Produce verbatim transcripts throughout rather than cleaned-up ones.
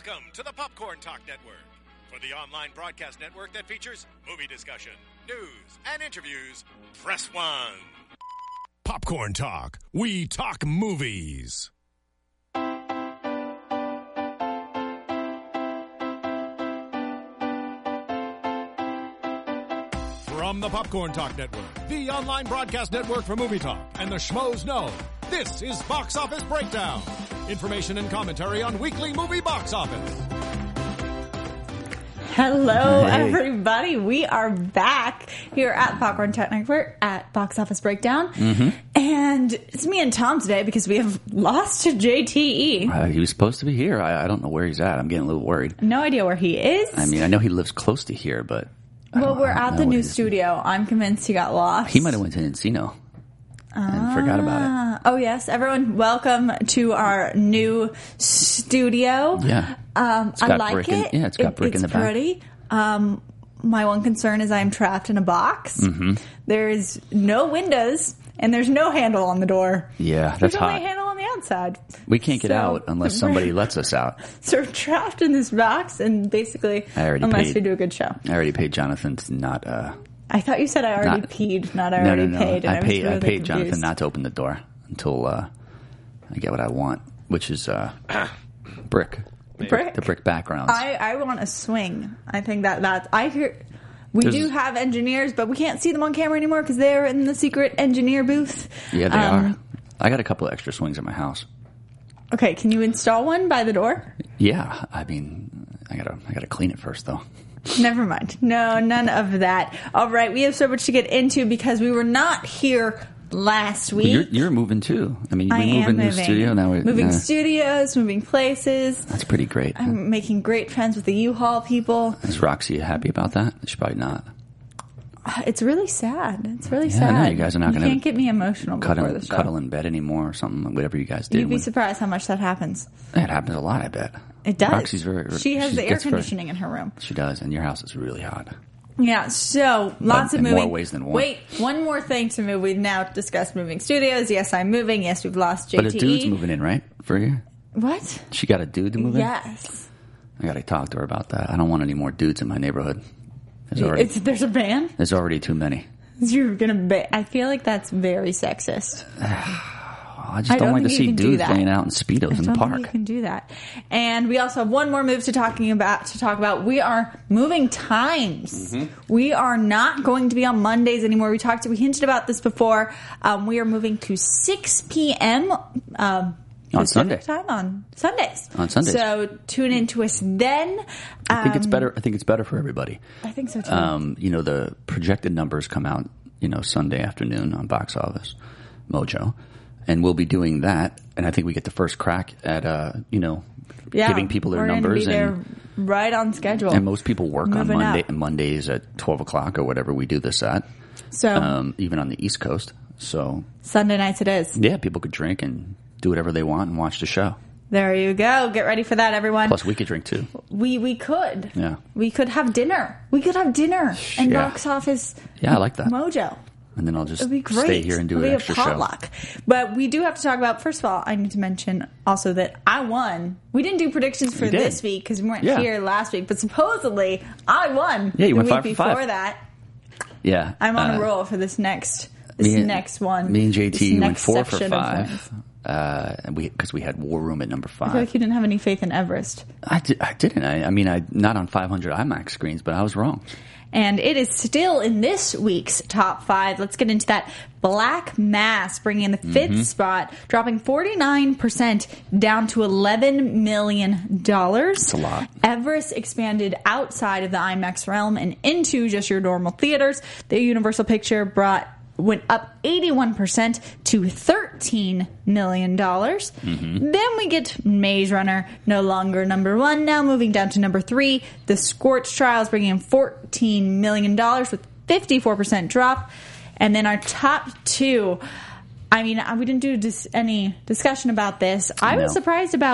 Welcome to the Popcorn Talk Network, for the online broadcast network that features movie discussion, news, and interviews. Press one. Popcorn Talk. We talk movies. From the Popcorn Talk Network, the online broadcast network for movie talk, and the schmoes know, this is Box Office Breakdown. Information and commentary on weekly movie box office. Hello, hey. everybody. We are back here at Popcorn Talk Network at Box Office Breakdown. Mm-hmm. And it's me and Tom today because we have lost to J T E. Uh, he was supposed to be here. I, I don't know where he's at. I'm getting a little worried. No idea where he is. I mean, I know he lives close to here, but... I well, don't- we're I don't at know the what new it is. studio. I'm convinced he got lost. He might have went to Encino and forgot about it. Ah, Oh, yes. Everyone, welcome to our new studio. Yeah. Um, It's I got like brick in- it. yeah, it's got It- brick in it's the back. pretty. Um, my one concern is I'm trapped in a box. Mm-hmm. There's no windows, and there's no handle on the door. Yeah, that's There's only hot. a handle on the outside. We can't get So- out unless somebody lets us out. So we're trapped in this box, and basically, I already unless paid. we do a good show. I already paid Jonathan to not... Uh, I thought you said I already Not- peed, not I no, already no, no. paid. And I was paid, really I paid Jonathan confused. not to open the door until uh, I get what I want, which is uh, brick. Brick? The brick backgrounds. I, I want a swing. I think that that I hear. We There's- do have engineers, but we can't see them on camera anymore because they're in the secret engineer booth. yeah, they Um, are. I got a couple of extra swings at my house. Okay, can you install one by the door? Yeah, I mean, I gotta, I gotta clean it first, though. Never mind. No, none of that. All right, we have so much to get into because we were not here last week. You're, you're moving too. I mean, I we move am in the moving. studio now. We're, moving uh, studios, moving places. That's pretty great. I'm making great friends with the U-Haul people. Is Roxy happy about that? She's probably not. It's really sad. It's really Yeah, sad. I know you guys are not You gonna can't get me emotional before Cuddle, the show. cuddle in bed anymore or something. Whatever you guys do. You'd be when- surprised how much that happens. It happens a lot, I bet. It does. Roxy's very. she has she the air gets very- conditioning in her room. She does, and your house is really hot. Yeah, so lots But of in more moving. ways than one. Wait, one more thing to move. We've now discussed moving studios. Yes, I'm moving. Yes, we've lost J T E. But a dude's moving in, right? For you? What? She got a dude to move in? Yes. I gotta talk to her about that. I don't want any more dudes in my neighborhood. There's already, It's, there's a ban? there's already too many. You're gonna ba- I feel like that's very sexist. I just I don't, don't like to think you see can do dudes that. laying out in Speedos I in the don't park. think you can do that. And we also have one more move to talking about to talk about. We are moving times. Mm-hmm. We are not going to be on Mondays anymore. We talked. We hinted about this before. Um, we are moving to six p.m. Um, On Pacific Sunday. time on Sundays. On Sundays. So tune in to us then. I think it's Um, better. I think it's better for everybody. I think so too. Um, you know, the projected numbers come out, you know, Sunday afternoon on Box Office Mojo, and we'll be doing that. And I think we get the first crack at, uh, you know, yeah, giving people their we're gonna numbers. Be there And, right on schedule. and most people work on Moving Monday, up. Mondays at twelve o'clock or whatever we do this at, So um, even on the East Coast. So, Sunday nights it is. yeah, people could drink and do whatever they want and watch the show. There you go. Get ready for that, everyone. Plus, we could drink too. We we could. Yeah. We could have dinner. We could have dinner and Yeah. box office Yeah, I like that. mojo. And then I'll just It'd be great. stay here and do It'll an be extra a potluck. But we do have to talk about, first of all, I need to mention also that I won. We didn't do predictions for You did. this week because we weren't Yeah. here last week, but supposedly I won Yeah, you the went week five for before five. that. show. Yeah. I'm on uh, a roll for this next this me and- next one. Me and J this T went next four for section of five. wins. Uh, and we because we had War Room at number I feel five. like you didn't have any faith in Everest. I, did, I didn't. I, I mean, I not on five hundred IMAX screens, but I was wrong. And it is still in this week's top five. Let's get into that. Black Mass bringing in the fifth Mm-hmm. spot, dropping forty-nine percent down to eleven million dollars. That's a lot. Everest expanded outside of the IMAX realm and into just your normal theaters. The Universal Picture brought went up eighty-one percent to thirteen million dollars. Mm-hmm. Then we get Maze Runner, no longer number one, now moving down to number three. The Scorch Trials bringing in fourteen million dollars with fifty-four percent drop. And then our top two, I mean, we didn't do dis- any discussion about this. I was No. surprised about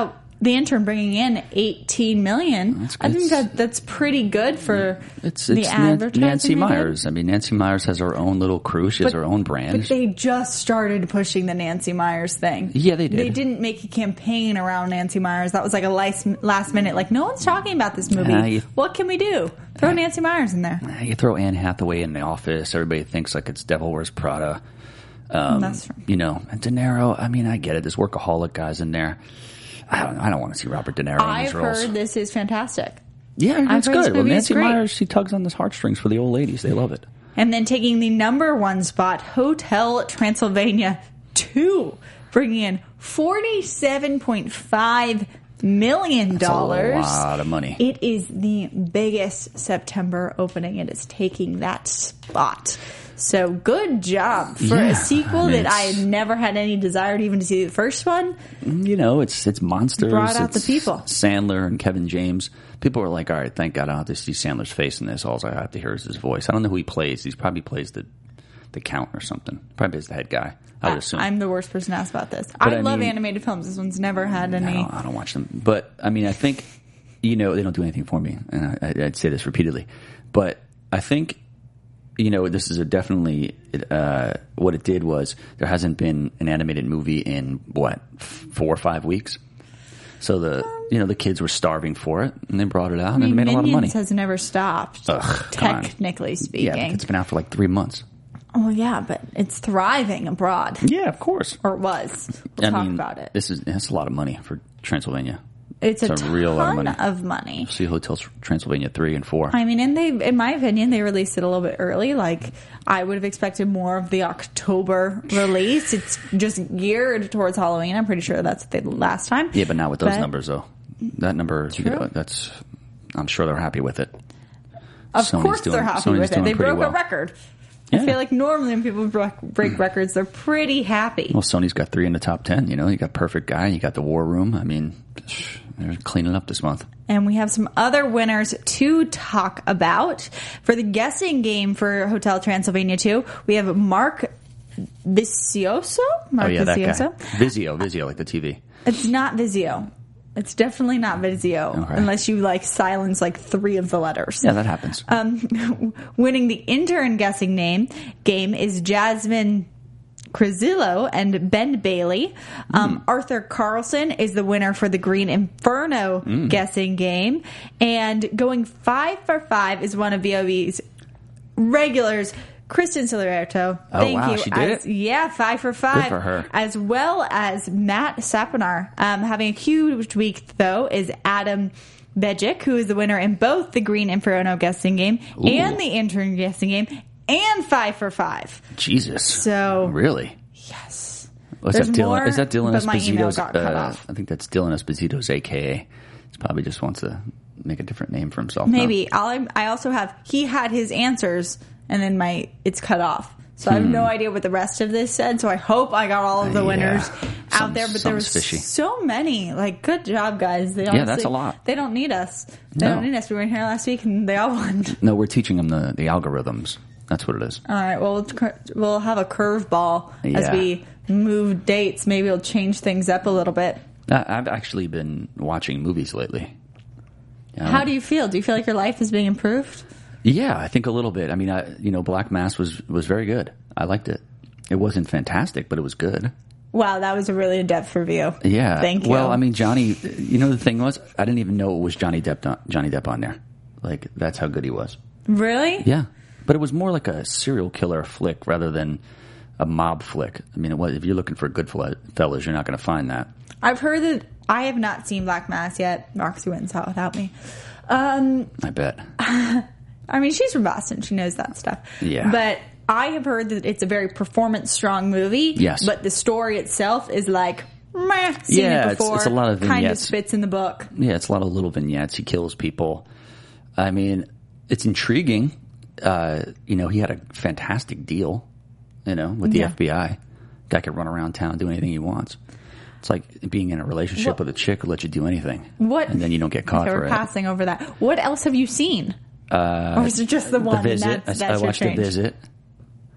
The Intern bringing in eighteen million. That's- I think it's- that that's pretty good for It's, the it's Nan- advertising. Nancy they did. Myers. I mean, Nancy Myers has her own little crew. She has her own brand. But they just started pushing the Nancy Myers thing. Yeah, they did. They didn't make a campaign around Nancy Myers. That was like a last, last minute, like, no one's talking about this movie. Uh, you- what can we do? Throw Nancy Myers in there. You throw Anne Hathaway in The Office, everybody thinks like it's Devil Wears Prada. Um, That's true. You know, and De Niro, I mean, I get it. There's workaholic guys in there. I don't I don't want to see Robert De Niro in I've these roles. heard this is fantastic. Yeah, that's heard this good. Well, movie is Nancy great. Myers, she tugs on the heartstrings for the old ladies. They love it. And then taking the number one spot, Hotel Transylvania two, bringing in forty-seven point five million dollars. That's a lot of money. It is the biggest September opening. It is taking that spot. So good job for Yeah, a sequel I mean, that I it's- had never had any desire to even to see the first one. You know, it's it's monsters. Brought out the it's people. Sandler and Kevin James. People were like, all right, thank God I don't have to see Sandler's face in this. All I have to hear is his voice. I don't know who he plays. He probably plays the the Count or something. Probably is the head guy, I would assume. I'm the worst person to ask about this. But I, I love mean- animated films. This one's never had I any. don't, I don't watch them. But, I mean, I think, you know, they don't do anything for me. And I, I'd say this repeatedly. But I think, you know, this is a definitely, uh, what it did was there hasn't been an animated movie in, what, four or five weeks? So the, you know, the kids were starving for it, and they brought it out, and I mean, it made a lot of money. Minions has never stopped, Ugh, come on. technically speaking. Yeah, but it's been out for like three months. Oh yeah, but it's thriving abroad, Yeah, of course. or was. We'll I talk mean, about it. This is, that's a lot of money for Transylvania. It's, a, it's a ton real lot of money. of money. See Hotel Transylvania three and four. I mean, and they, in my opinion, they released it a little bit early. Like, I would have expected more of the October release. It's just geared towards Halloween. I'm pretty sure that's what they did last time. Yeah, but not with those But- numbers, though. That number, you know, that's, I'm sure they're happy with it. Of Sony's course doing- they're happy Sony's with it. doing They pretty broke well. a record. Yeah. I feel like normally when people break, break records, they're pretty happy. Well, Sony's got three in the top ten. You know, you got Perfect Guy, you got The War Room. I mean, they're cleaning up this month. And we have some other winners to talk about. For the guessing game for Hotel Transylvania two, we have Mark Vicioso? Mark oh, yeah, that Vicioso? guy. Vizio, Vizio, like the T V. It's not Vizio. It's definitely not Vizio, Okay. unless you like silence like three of the letters. Yeah, that happens. Um, winning the intern guessing name game is Jasmine Crisillo and Ben Bailey. Um, Mm. Arthur Carlson is the winner for the Green Inferno Mm. guessing game. And going five for five is one of V O B's regulars, Kristen Silverto. Oh, Thank wow, you. she did As- it? Yeah, five for five. for her. As well as Matt Saponar. Um, having a huge week, though, is Adam Bejic, who is the winner in both the Green Inferno guessing game Ooh. and the intern guessing game, and five for five. Jesus. So- Really? Yes. Was There's that Dylan? more, Is that Dylan but my email Esposito's? got cut Uh, off. I think that's Dylan Esposito's A K A. He probably just wants to make a different name for himself. Maybe. I'll, I also have, he had his answers, and then my it's cut off. So I have no idea what the rest of this said, so I hope I got all of the Hmm. Yeah. winners out Some- there. But there was something's fishy. so many. Like, good job, guys. They Yeah, honestly, that's a lot. They don't need us. They No. don't need us. We were in here last week, and they all won. No, we're teaching them the, the algorithms. That's what it is. All right. Well, we'll cur- we'll have a curveball as Yeah. we move dates. Maybe it'll change things up a little bit. I, I've actually been watching movies lately. Um, How do you feel? Do you feel like your life is being improved? Yeah, I think a little bit. I mean, I, you know, Black Mass was, was very good. I liked it. It wasn't fantastic, but it was good. Wow, that was a really in-depth review. Yeah. Thank you. Well, I mean, Johnny, you know, the thing was, I didn't even know it was Johnny Depp, on, Johnny Depp on there. Like, that's how good he was. Really? Yeah. But it was more like a serial killer flick rather than a mob flick. I mean, it was, if you're looking for Goodfellas, you're not going to find that. I've heard that. I have not seen Black Mass yet. Roxy went and saw it without me. Um, I bet. I mean, she's from Boston. She knows that stuff. Yeah. But I have heard that it's a very performance-strong movie. Yes. But the story itself is like, meh, seen Yeah, it it's- before. it's a lot of Kind of vignettes. fits in the book. Yeah, it's a lot of little vignettes. He kills people. I mean, it's intriguing. Uh, you know, he had a fantastic deal, you know, with the Yeah. F B I. Guy could run around town and do anything he wants. It's like being in a relationship What- with a chick who lets you do anything. What? And then you don't get caught Okay, for we're it. passing over that. What else have you seen? Uh, or is it just the one? The Visit. And that's, I, that's I your watched change? The Visit.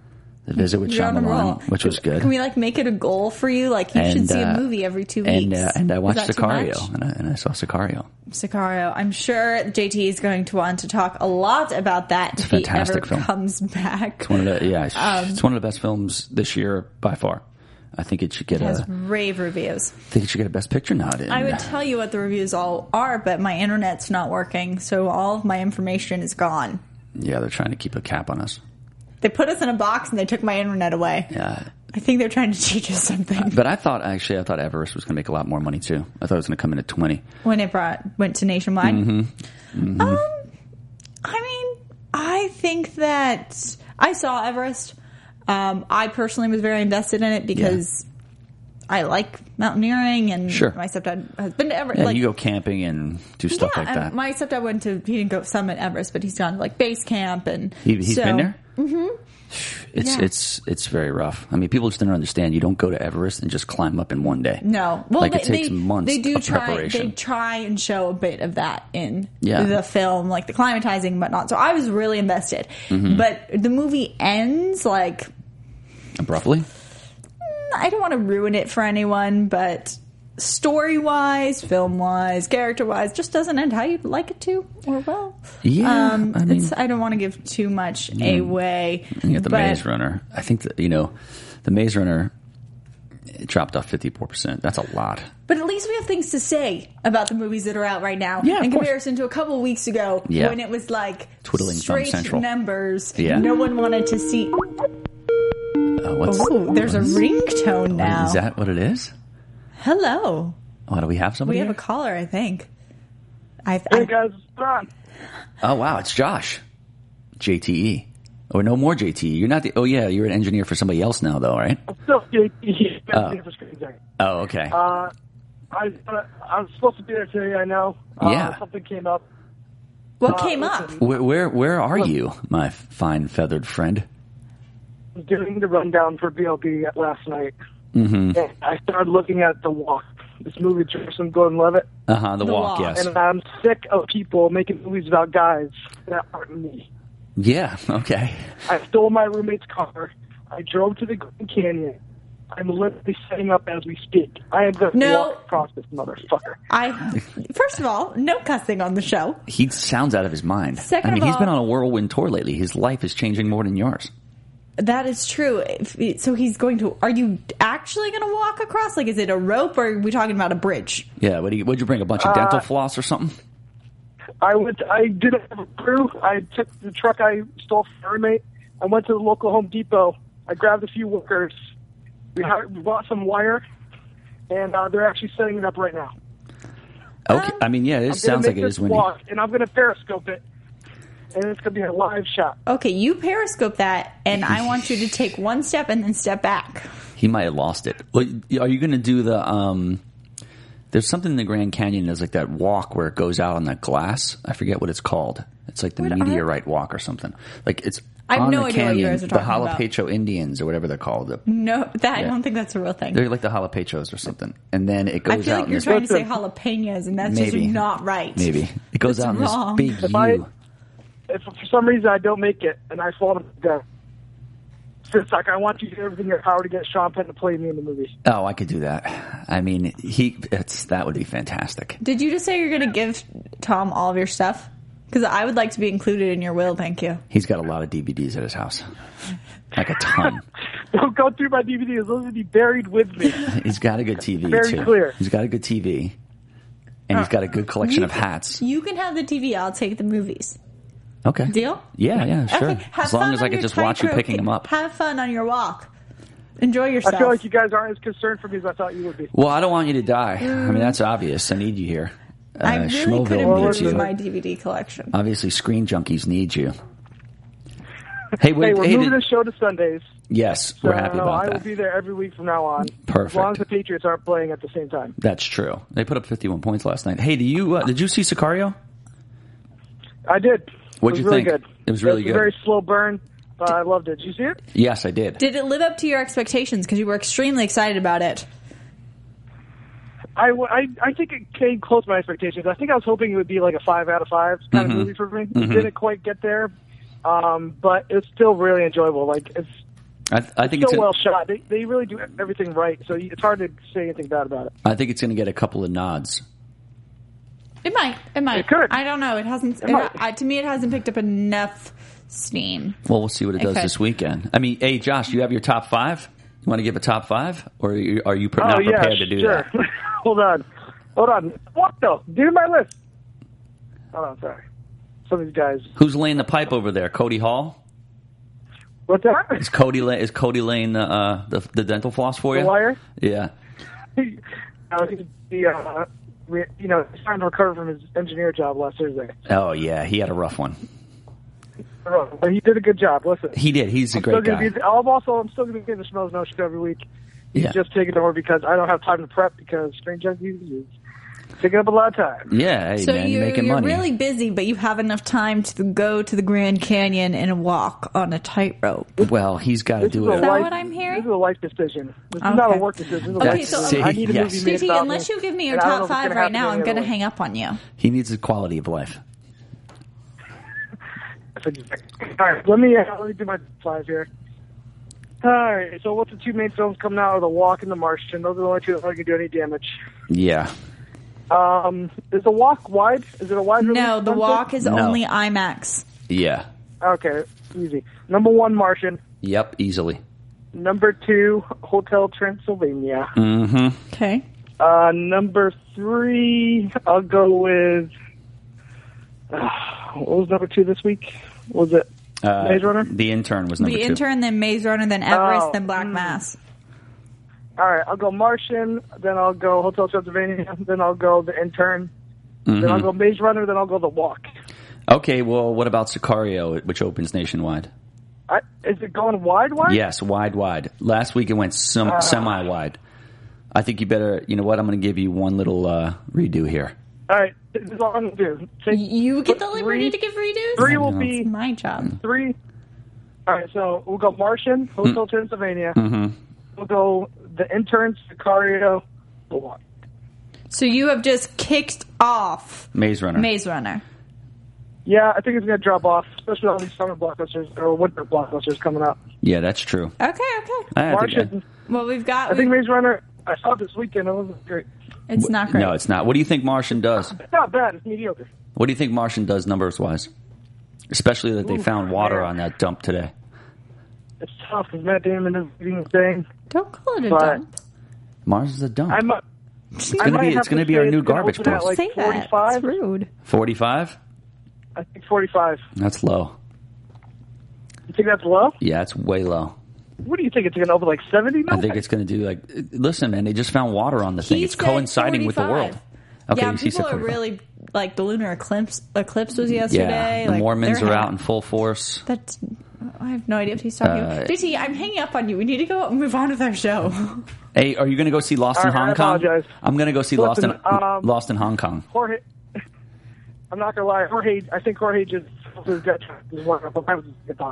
The Visit with You're on a roll. Shyamalan, which was good. Can we like make it a goal for you? Like you And, should see uh, a movie every two and weeks. uh, and I Is watched that too Sicario, much? and I, and I saw Sicario. Sicario. I'm sure J T is going to want to talk a lot about that if a he ever fantastic film. comes back. It's one of the yeah, it's, Um, it's one of the best films this year by far. I think it should get It has a. rave reviews. I think it should get a Best Picture nod. And, I would tell you what the reviews all are, but my internet's not working, so all of my information is gone. yeah, they're trying to keep a cap on us. They put us in a box and they took my internet away. Yeah. I think they're trying to teach us something. But I thought, actually, I thought Everest was going to make a lot more money, too. I thought it was going to come in at twenty. When it brought went to nationwide. Mm-hmm. Mm-hmm. Um, I mean, I think that I saw Everest. Um, I personally was very invested in it because I like mountaineering, and Sure. my stepdad has been to Everest. Yeah, like, you go camping and do stuff yeah, like and that. my stepdad went to. He didn't go summit Everest, but he's gone to like base camp, and he, he's so, been there? Mm-hmm. It's Yeah. it's it's very rough. I mean, people just don't understand. You don't go to Everest and just climb up in one day. No, well, like they, it takes they, months They do of try. preparation. They try and show a bit of that in Yeah. the film, like the climatizing and whatnot. So I was really invested. Mm-hmm. But the movie ends like Abruptly? I don't want to ruin it for anyone, but story wise, film wise, character wise, just doesn't end how you'd like it to or well. Yeah, um, I mean- it's, I don't want to give too much away. You get the but Maze Runner. I think that, you know, the Maze Runner it dropped off fifty-four percent. That's a lot. But at least we have things to say about the movies that are out right now. Yeah, of in course. comparison to a couple of weeks ago Yeah. when it was like Twiddling Thumb straight Central. numbers. Yeah. No one wanted to see. Uh, what's, Oh, there's a what's- ringtone now. Is that what it is? Hello. Oh, do we have somebody We have here? a caller, I think. I, Hey I guys, it's Ron. Oh, wow, it's Josh. J T E. Or no more J T E. You're not the... Oh, yeah, you're an engineer for somebody else now, though, right? I'm still J T. Oh. Uh, Oh, okay. I I was supposed to be there today. I know. Uh, Yeah. Something came up. what uh, came up? listen. Where, where where are you, my fine feathered friend? I was doing the rundown for B L B last night, Mm-hmm. and I started looking at The Walk. This movie, Jefferson Gordon-Levitt, Uh-huh, the, The walk, Walk. yes. and I'm sick of people making movies about guys that aren't me. Yeah, okay. I stole my roommate's car. I drove to the Grand Canyon. I'm literally setting up as we speak. I am going to No. walk across this motherfucker. I first of all, no cussing on the show. He sounds out of his mind. Second I mean, of he's been all- on a whirlwind tour lately. His life is changing more than yours. That is true. If- So he's going to. Are you actually going to walk across? Like, is it a rope, or are we talking about a bridge? Yeah, what do you, what'd you bring, a bunch of dental floss or something? I went. I didn't have a crew. I took the truck I stole from my roommate. I went to the local Home Depot. I grabbed a few workers. We, hired, we bought some wire, and uh, they're actually setting it up right now. Okay, I mean, yeah, it I'm sounds gonna like make it this is windy. walk, and I'm going to periscope it, and it's going to be a live shot. Okay, you periscope that, and I want you to take one step and then step back. He might have lost it. Well, are you going to do the? Um, there's something in the Grand Canyon. There's like that walk where it goes out on that glass. I forget what it's called. It's like the What are- meteorite walk or something. Like it's I have on no the idea what you canyon. guys are the talking about. Jalapeño Indians or whatever they're called. No, that I Yeah. don't think that's a real thing. They're like the Jalapechos or something. And then it goes I feel out. like in you're this, trying to say jalapenos, and that's Maybe. just not right. maybe it goes That's out in wrong. this big If I- U. If for some reason I don't make it, and I fall to death, it's like I want you to do everything in your power to get Sean Penn to play me in the movie. Oh, I could do that. I mean, he. It's that would be fantastic. Did you just say you're going to give Tom all of your stuff? Because I would like to be included in your will. Thank you. He's got a lot of D V Ds at his house, like a ton. Don't go through my D V Ds; those will be buried with me. He's got a good T V Very too. clear. He's got a good T V, and he's got a good collection of hats. You can have the T V. I'll take the movies. Okay. Deal? Yeah, yeah, sure. Okay, have As long fun as on I can your just watch you tightrope. picking them up. Have fun on your walk. Enjoy yourself. I feel like you guys aren't as concerned for me as I thought you would be. Well, I don't want you to die. I mean, that's obvious. I need you here. Uh, I really could Schmoville needs improve you. my D V D collection. Obviously, Screen Junkies need you. Hey, wait, Hey, we're hey, moving did- the show to Sundays. yes, So we're happy I about will that. be there every week from now on. Perfect. As long as the Patriots aren't playing at the same time. That's true. They put up fifty-one points last night. Hey, do you uh, did you see Sicario? I did. What'd it you was really think? good. It was really a good. very slow burn, but I loved it. Did you see it? Yes, I did. Did it live up to your expectations? Because you were extremely excited about it. I, I, I think it came close to my expectations. I think I was hoping it would be like a five out of five kind Mhm. of movie for me. It Mhm. didn't quite get there, um, but it's still really enjoyable. Like it's I, I think it's it's so gonna, well shot. They they really do everything right, so it's hard to say anything bad about it. I think it's going to get a couple of nods. It might. It might. It could. I don't know. It hasn't. It It might. I, to me, it hasn't picked up enough steam. Well, we'll see what it does Okay. this weekend. I mean, hey, Josh, you have your top five? You want to give a top five? Or are you, are you pre- Oh not yeah, prepared to do sure. that? Hold on, hold on. What though? Do my list. Hold on, sorry. Some of these guys. Who's laying the pipe over there? Cody Hall? What's that? Is Cody, lay, is Cody laying the, uh, the, the dental floss for you? The wire? Yeah. uh, the, uh, we, you know, he's trying to recover from his engineer job last Thursday. Oh, yeah. He had a rough one. But he did a good job. Listen, He did. He's a I'm great still gonna guy. Be, I'm also I'm still going to be getting the Schmoes No Show every week. He's Yeah. just taking over because I don't have time to prep because Strange Junkies is taking up a lot of time. Yeah, hey, So man, you're, you're making you're money. really busy, but you have enough time to go to the Grand Canyon and walk on a tightrope. Well, he's got to This do is a it. Is that life, what I'm hearing? This is a life decision. This Okay. is not a work decision. This is a Okay, life so- decision. I need a Yes. movie made T T, about unless me, you give me your and I don't know top if it's five gonna right happen now, I'm any going to other way. hang up on you. He needs a quality of life. All right, let me uh, let me do my five here. All right, so what's the two main films coming out? Are The Walk and The Martian. Those are the only two that aren't going to do any damage. Yeah. Um, is The Walk wide? Is it a wide release? No, The Sunset? Walk is No. only IMAX. Yeah. Okay, easy. Number one, Martian. Yep, easily. Number two, Hotel Transylvania. Mm-hmm. Okay. Uh, number three, I'll go with. Uh, what was number two this week? Was it Uh, Maze Runner? The Intern was number The two. Intern, then Maze Runner, then Everest, Oh, then Black mm. Mass. All right, I'll go Martian, then I'll go Hotel Transylvania, then I'll go The Intern, then I'll Mhm. go Maze Runner, then I'll go The Walk. Okay, well, what about Sicario, which opens nationwide? I, is it going wide, wide? Yes, wide, wide. Last week it went sem- Ah. semi-wide. I think you better, you know what, I'm going to give you one little uh, redo here. All right, this is all I'm going to do. Take- You get the put liberty three- to give redos? Three will know. be It's my job. three. All right, so we'll go Martian, Hotel Transylvania. Mm-hmm. We'll go The Intern, Sicario, The Walk. So you have just kicked off Maze Runner. Maze Runner. Yeah, I think it's going to drop off, especially all these summer blockbusters or winter blockbusters coming up. Yeah, that's true. Okay, okay. I, I Martian, think Well, we've got. I think we- Maze Runner, I saw it this weekend. It wasn't great. it's I- not great. No, it's not. What do you think Martian does? It's not bad. It's mediocre. What do you think Martian does numbers-wise? Especially that they Ooh, found water man. on that dump today. It's tough because Matt Damon is leading the thing. Don't call it a But- dump. Mars is a dump. I'm. A, it's going to be it's going to be our new garbage post. post. Like Say that. forty-five. It's rude. forty-five? I think forty-five. That's low. You think that's low? Yeah, it's way low. What do you think? It's going to open like seventy? I think it's going to do like. Listen, man, they just found water on the thing. He It's said coinciding with the world. forty-five. Okay, yeah, you see people are forty-five. really like the lunar eclipse. Eclipse was yesterday. Yeah, the like, Mormons they're are hang- out in full force. That's. I have no idea what he's talking Uh, about. D T, I'm hanging up on you. We need to go move on with our show. Hey, are you going to go see Lost All in right, I Hong Kong? apologize. I'm going to go see Lost in Listen, um, Lost in Hong Kong. Jorge. I'm not going to lie. Jorge. I think Jorge just his gut is one of them. Talk.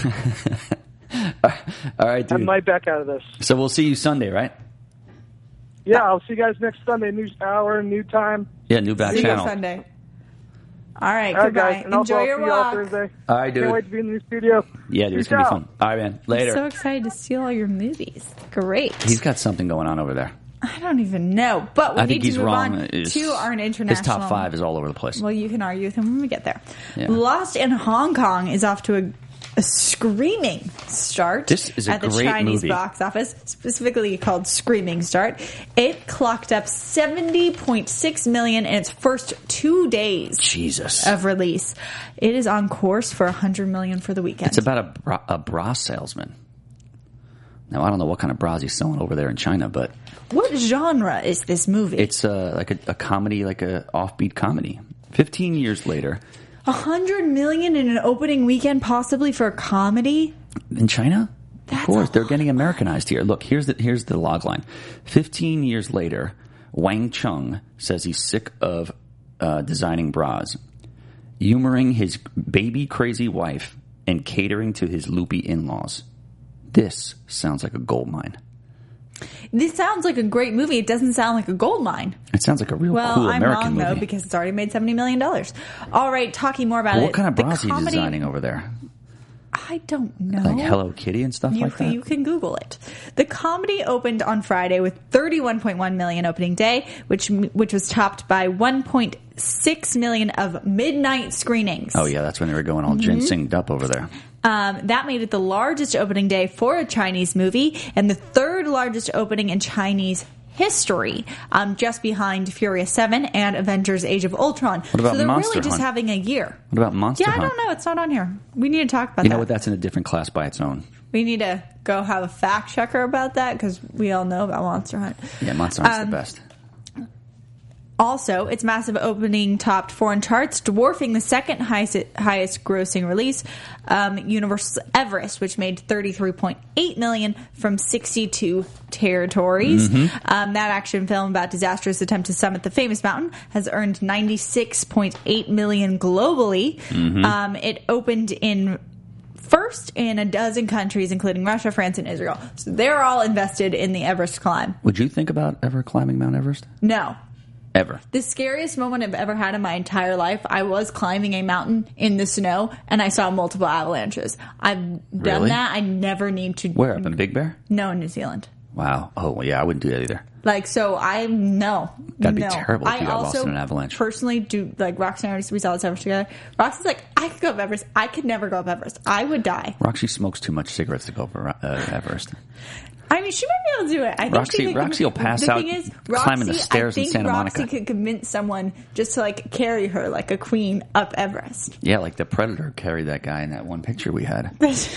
All right, I dude. might back out of this. So we'll see you Sunday, right? Yeah, I'll see you guys next Sunday. New hour, new time. Yeah, new back See you channel. Sunday. All right, All right, goodbye. guys. And also, Enjoy I'll your see y'all walk. Thursday. All right, dude. Can't wait to be in the new studio. Yeah, dude, it's Peace going to be out. fun. All right, man. Later. So excited to steal all your movies. Great. He's got something going on over there. I don't even know, but we I need think to he's move wrong. on His- to our international. His top five is all over the place. Well, you can argue with him when we get there. Yeah. Lost in Hong Kong is off to a, a screaming start. This is a at the great Chinese movie. box office, specifically called Screaming Start. It clocked up seventy point six million in its first two days Jesus. of release. It is on course for one hundred million for the weekend. It's about a bra, a bra salesman. Now, I don't know what kind of bras he's selling over there in China, but What genre is this movie? it's uh, like a, a comedy, like a offbeat comedy. Fifteen years later, A hundred million in an opening weekend, possibly for a comedy. in China, That's of course, a they're getting Americanized here. Look, here's the here's the log line. Fifteen years later, Wang Chung says he's sick of uh, designing bras, humoring his baby crazy wife, and catering to his loopy in-laws. This sounds like a gold mine. This sounds like a great movie. It doesn't sound like a gold mine. It sounds like a real Well, cool I'm American wrong movie. though because it's already made seventy million dollars. All right, talking more about Well, it. what kind of the bras are you comedy- designing over there? I don't know. Like Hello Kitty and stuff you, like that? You can Google it. The comedy opened on Friday with thirty-one point one million opening day, which which was topped by one point six million of midnight screenings. Oh, yeah, that's when they were going all Mm-hmm. ginsenged up over there. Um, that made it the largest opening day for a Chinese movie and the third largest opening in Chinese history, um, just behind Furious seven and Avengers Age of Ultron. What about so they're Monster really just Hunt? having a year. What about Monster Yeah, Hunt? I don't know. It's not on here. We need to talk about You that. know what? That's in a different class by its own. We need to go have a fact checker about that because we all know about Monster Hunt. Yeah, Monster Hunt's Um, the best. Also, its massive opening topped foreign charts, dwarfing the second highest, highest grossing release, um, Universal's Everest, which made thirty-three point eight million dollars from sixty-two territories. Mm-hmm. Um, that action film about disastrous attempt to summit the famous mountain has earned ninety-six point eight million dollars globally. Mm-hmm. Um, it opened in first in a dozen countries, including Russia, France, and Israel. So they're all invested in the Everest climb. Would you think about ever climbing Mount Everest? No. Ever. The scariest moment I've ever had in my entire life, I was climbing a mountain in the snow and I saw multiple avalanches. I've done Really? that. I never need to. Where? Up in Big Bear? No, in New Zealand. Wow. Oh, well, yeah, I wouldn't do that either. Like, so I, no. That'd be no. terrible if I you got lost also in an avalanche. personally do, like, Roxy and I, we saw this Everest together. Roxy's like, I could go up Everest. I could never go up Everest. I would die. Roxy smokes too much cigarettes to go over uh, Everest. I mean, she might be able to do it. I think Roxy- she could, Roxy will pass the out thing is, climbing the Roxy- stairs I in think Santa Roxy Monica. could convince someone just to, like, carry her like a queen up Everest. Yeah, like the Predator carried that guy in that one picture we had.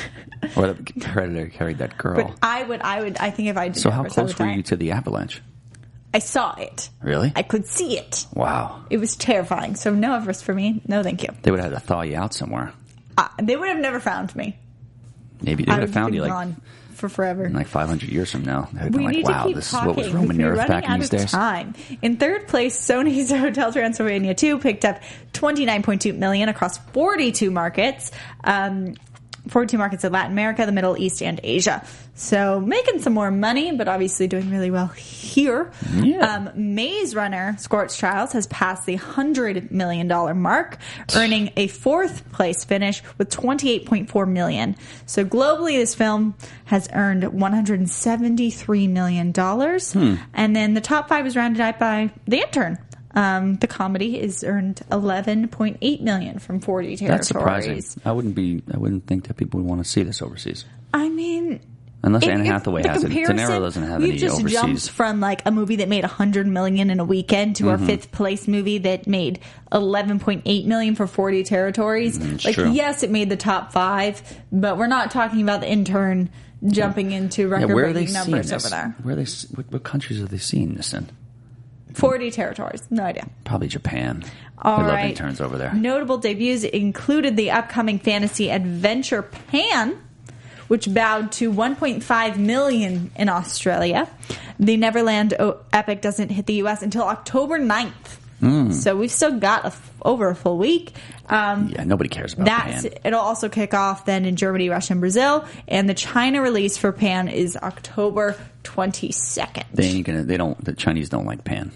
Or the Predator carried that girl. But I would, I would, I think if I did So how Everest, I close would were die. you to the avalanche? I saw it. Really? I could see it. Wow. It was terrifying. So no Everest for me. No, thank you. They would have had to thaw you out somewhere. Uh, they would have never found me. Maybe they I would would have found been you like, gone for forever. like five hundred years from now. They'd We be like, need wow, to keep this talking. is what was roaming the We're earth running back in out these of days. time. In third place, Sony's Hotel Transylvania two picked up twenty-nine point two million dollars across forty-two markets. Um, forty-two markets in Latin America, the Middle East, and Asia. So making some more money, but obviously doing really well here. Yeah. Um, Maze Runner Scorch Trials has passed the one hundred million dollars mark, earning a fourth place finish with twenty-eight point four million dollars. So globally, this film has earned one hundred seventy-three million dollars. Hmm. And then the top five is rounded out by The Intern. Um, the comedy is earned eleven point eight million dollars from forty That's territories. surprising. I wouldn't be. I wouldn't think that people would want to see this overseas. I mean, Unless if- Anne if Hathaway the has it. De comparison- Niro doesn't have we've any just overseas. jumped from like a movie that made one hundred million dollars in a weekend to Mm-hmm. our fifth place movie that made eleven point eight million dollars for forty territories. Mm, it's like, true. yes, it made the top five, but we're not talking about The Intern jumping into Yeah, where are they record-breaking seeing numbers this? over there. Where are they? What, what countries are they seeing this in? forty territories. No idea. Probably Japan. All they love right. interns over there. Notable debuts included the upcoming fantasy adventure Pan, which bowed to one point five million dollars in Australia. The Neverland o- epic doesn't hit the U S until October ninth. Mm. So we've still got a f- over a full week. Um, Yeah, nobody cares about that's Pan. it'll also kick off then in Germany, Russia, and Brazil. And the China release for Pan is October twenty-second. They ain't gonna. They don't. The Chinese don't like Pan.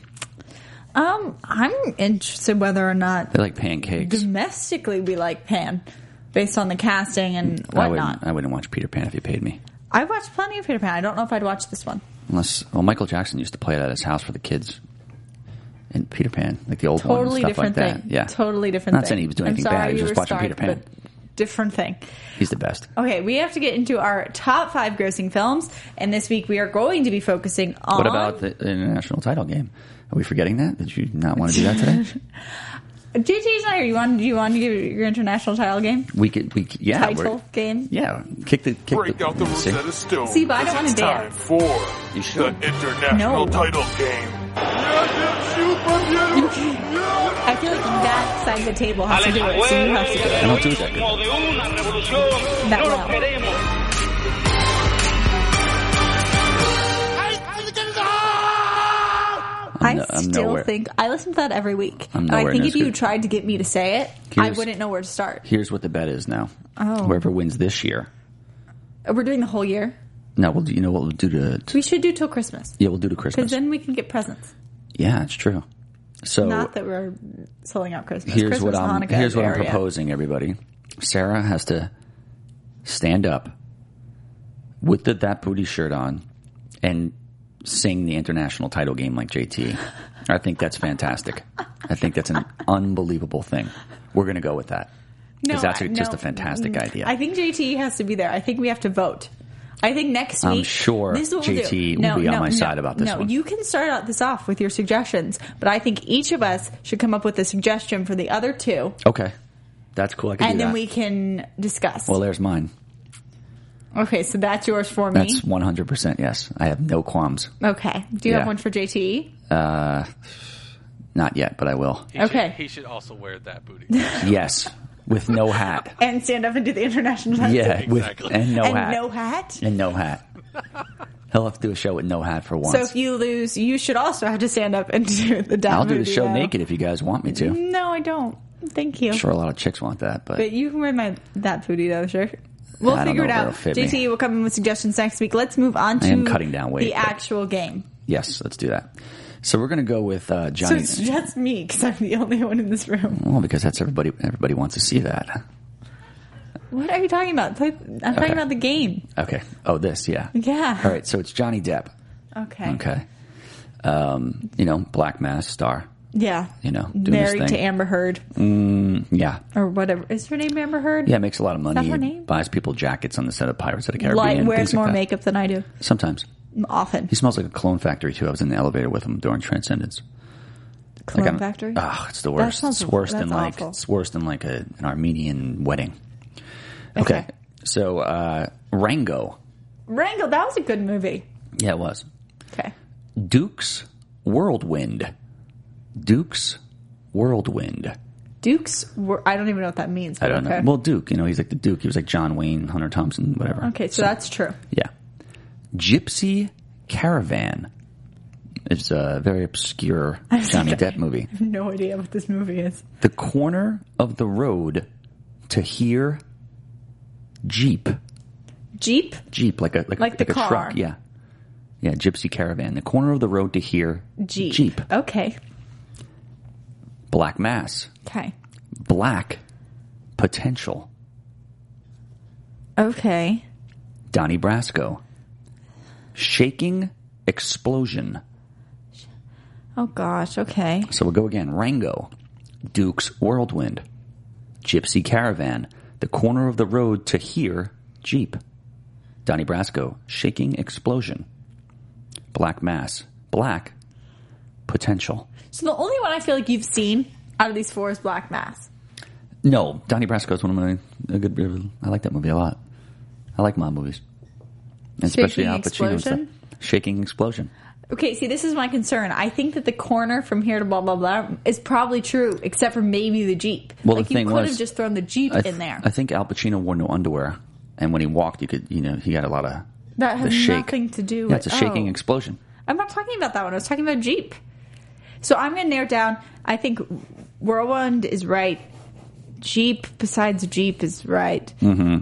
Um, I'm interested whether or not They like pancakes. domestically we like Pan, based on the casting and I whatnot. wouldn't. I wouldn't watch Peter Pan if you paid me. I watched plenty of Peter Pan. I don't know if I'd watch this one. Unless, well, Michael Jackson used to play it at his house for the kids. And Peter Pan, like the old one, Totally and stuff different like thing. that. Yeah, Totally different Not thing. saying he was doing I'm anything sorry bad. He was you just were watching starved, Peter Pan. but different thing. He's the best. Okay, we have to get into our top five grossing films, and this week we are going to be focusing on. What about the international title game? Are we forgetting that? Did you not want to do that today? J T's not here. You want? Do you want to give your international title game? We could. We could, yeah. Title we're- game. Yeah. Kick the. Kick Break the, out the see? Rosetta Stone. See, but I don't because wanna it's dance. time for You the should. international No. title game. I feel like that side of the table has to do it, so you have to do I it. don't do that good. That well. I I'm no- I'm still nowhere. think I listen to that every week, I'm and I nowhere think near if as you good. tried to get me to say it, I Here's- wouldn't know where to start. Here's what the bet is now. Oh. Whoever wins this year. We're doing the whole year. No, we'll do, you know what we'll do to, to We should do till Christmas yeah, we'll do to because Christmas. then we can get presents. Yeah, it's true. So Not that we're selling out Christmas. here's Christmas, what I'm Hanukkah here's what I'm area. proposing, everybody. Sarah has to stand up with the That Booty shirt on and sing the international title game like J T. I think that's fantastic. I think that's an unbelievable thing. We're going to go with that. Because No, that's I- just no. a fantastic idea. I think J T has to be there. I think we have to vote. I think next week. I'm sure this is what we'll J T do. will No, be on no, my no, side about this no, one. you can start out this off with your suggestions, but I think each of us should come up with a suggestion for the other two, Okay. That's cool. I can and do then that. we can discuss. Well, there's mine. Okay, so that's yours for me. That's one hundred percent yes. I have no qualms. Okay. Do you Yeah. have one for J T? Uh, not yet, but I will. He Okay. Should, he should also wear that booty. Yes. With no hat. And stand up and do the international dance? Yeah. With, Exactly. and no and hat. no hat? And no hat. He'll have to do a show with no hat for once. So if you lose, you should also have to stand up and do the dance. I'll do the show naked if you guys want me to. No, I don't. Thank you. I'm sure a lot of chicks want that, but, But you can wear my that booty though, sure. We'll I don't figure it know if out. it'll fit J T me. will come in with suggestions next week. Let's move on to I am cutting down weight, the but- actual game. yes, let's do that. So we're going to go with uh, So Johnny. it's just me because I'm the only one in this room. well, because that's everybody. Everybody wants to see that. What are you talking about? Play- I'm talking Okay. about the game. Okay. Oh, this, yeah. Yeah. All right. So it's Johnny Depp. Okay. Okay. Um, you know, Black Mass star. Yeah. You know, doing his married to thing. Amber Heard Yeah. or whatever. Is her name Amber Heard? Yeah, makes a lot of money. that her name? Buys people jackets on the set of Pirates of the Caribbean. Like, things wears like more that. makeup than I do. Sometimes. Often. He smells like a clone factory, too. I was in the elevator with him during Transcendence. Clone I'm- Factory. Oh, it's the That worst. sounds- It's worse that's than like awful. it's worse than like a, an Armenian wedding. Okay. Okay. So uh Rango. Rango, that was a good movie. Yeah, it was. Okay. Duke's Whirlwind. Duke's Whirlwind. Duke's. Were, I don't even know what that means. I but don't okay. know. Well, Duke, you know, he's like the Duke. He was like John Wayne, Hunter Thompson, whatever. Okay, so that's true. Yeah. Gypsy Caravan. It's a very obscure Johnny Depp movie. I have no idea what this movie is. The corner of the road to hear Jeep. Jeep? Jeep, like a like, Like the a car. truck. Yeah. Yeah, Gypsy Caravan. The corner of the road to hear Jeep. Jeep. Okay. Black Mass. Okay. Black Potential. Okay. Donnie Brasco. Shaking Explosion. Oh gosh. Okay. So we'll go again. Rango. Duke's Whirlwind. Gypsy Caravan. The corner of the road to hear Jeep. Donnie Brasco. Shaking Explosion. Black Mass. Black Potential. So the only one I feel like you've seen out of these four is Black Mass. No, Donnie Brasco is one of my a good. I like that movie a lot. I like mob movies, and especially Shaking Al Pacino and stuff. Explosion? Shaking Explosion. Okay, see, this is my concern. I think that the corner from here to blah blah blah is probably true, except for maybe the Jeep. Well, like the you thing could was, have just thrown the Jeep I th- in there. I think Al Pacino wore no underwear, and when he walked, you could, you know, he had a lot of That has the shake. nothing to do Yeah, with- it's a shaking oh. explosion. I'm not talking about that one. I was talking about Jeep. So I'm going to narrow it down. I think Whirlwind is right. Jeep, besides Jeep, is right. Mm-hmm.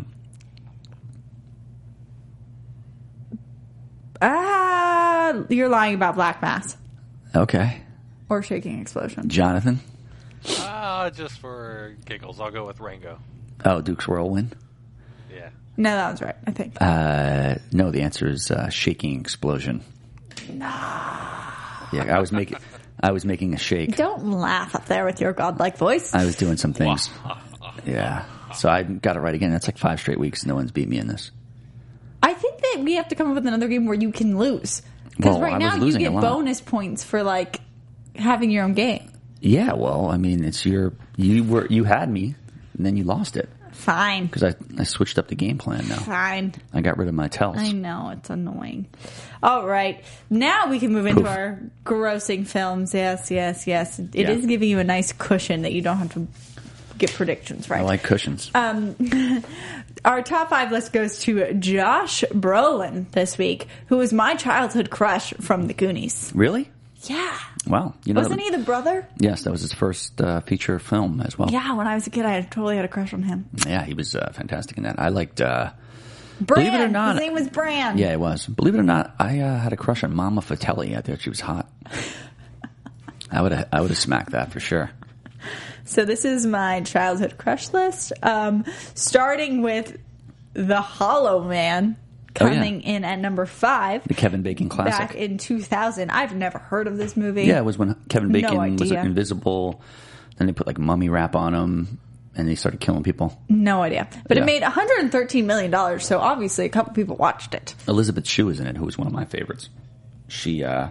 Ah, you're lying about Black Mass Okay, or Shaking Explosion. Jonathan. Ah, just for giggles, I'll go with Rango. Oh, Duke's Whirlwind. Yeah. No, that one's right. I think. Uh, no, the answer is uh, Shaking Explosion. No. Yeah, I was making, I was making a shake. Don't laugh up there with your godlike voice. I was doing some things. Yeah. So I got it right again. That's like five straight weeks. No one's beat me in this. I think that we have to come up with another game where you can lose. Because Well, right I was now you losing get a lot. bonus points for like having your own game. Yeah. Well, I mean, it's your you were you had me, and then you lost it Fine. because I I switched up the game plan now. Fine. I got rid of my tells. I know, it's annoying. All right. Now we can move into Poof. our grossing films. Yes, yes, yes. It is Yeah. giving you a nice cushion that you don't have to get predictions right. I like cushions. Um, our top five list goes to Josh Brolin this week, who was my childhood crush from The Goonies. Really? Yeah. Wow. You know, Wasn't that- he the brother? Yes, that was his first uh, feature film as well. Yeah, when I was a kid, I totally had a crush on him. Yeah, he was uh, fantastic in that. I liked. Uh, Brand. Believe it or not- His name was Brand. yeah, it was. Believe it or not, I uh, had a crush on Mama Fratelli. I thought she was hot. I would have. I would have smacked that for sure. So this is my childhood crush list. Um, starting with The Hollow Man Oh, yeah. coming in at number five. The Kevin Bacon classic. Back in two thousand. I've never heard of this movie. Yeah, it was when Kevin Bacon No was idea. invisible. Then they put like mummy wrap on him, and they started killing people. No idea. But Yeah. it made one hundred thirteen million dollars, so obviously a couple people watched it. Elizabeth Shue was in it, who was one of my favorites. She uh,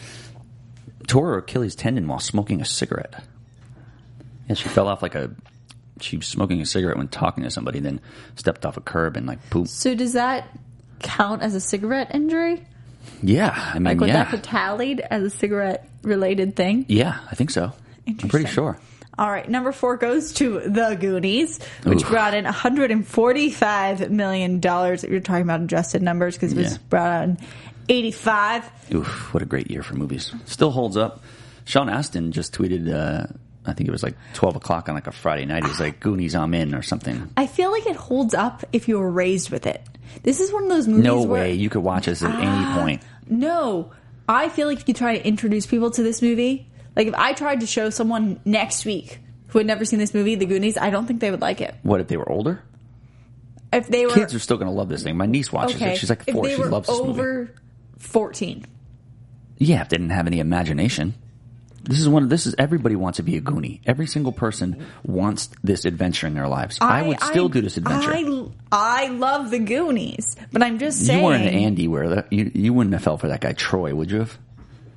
tore her Achilles tendon while smoking a cigarette. And she fell off like a... She was smoking a cigarette when talking to somebody, then stepped off a curb and like poop. So does that count as a cigarette injury? Yeah, I mean, Like, would yeah. that be tallied as a cigarette-related thing? Yeah, I think so. I'm pretty Interesting. sure. All right, number four goes to The Goonies, which Oof. brought in one hundred forty-five million dollars. You're talking about adjusted numbers because it was Yeah. brought in eighty-five. Oof, what a great year for movies. Still holds up. Sean Astin just tweeted, uh, I think it was like twelve o'clock on like a Friday night. He's like, Goonies, I'm in, or something. I feel like it holds up if you were raised with it. This is one of those movies No where... way. You could watch this at Ah. any point. No. I feel like if you try to introduce people to this movie, like if I tried to show someone next week who had never seen this movie, The Goonies, I don't think they would like it. What, if they were older? If they were... Kids are still going to love this thing. My niece watches okay. it. She's like if four. they She were loves this movie. over fourteen. Yeah, if they didn't have any imagination. This is one of this is everybody wants to be a Goonie. Every single person wants this adventure in their lives. I, would still I- do this adventure. I, I love The Goonies, but I'm just saying. you weren't an Andy where that, you you wouldn't have fell for that guy Troy, would you have?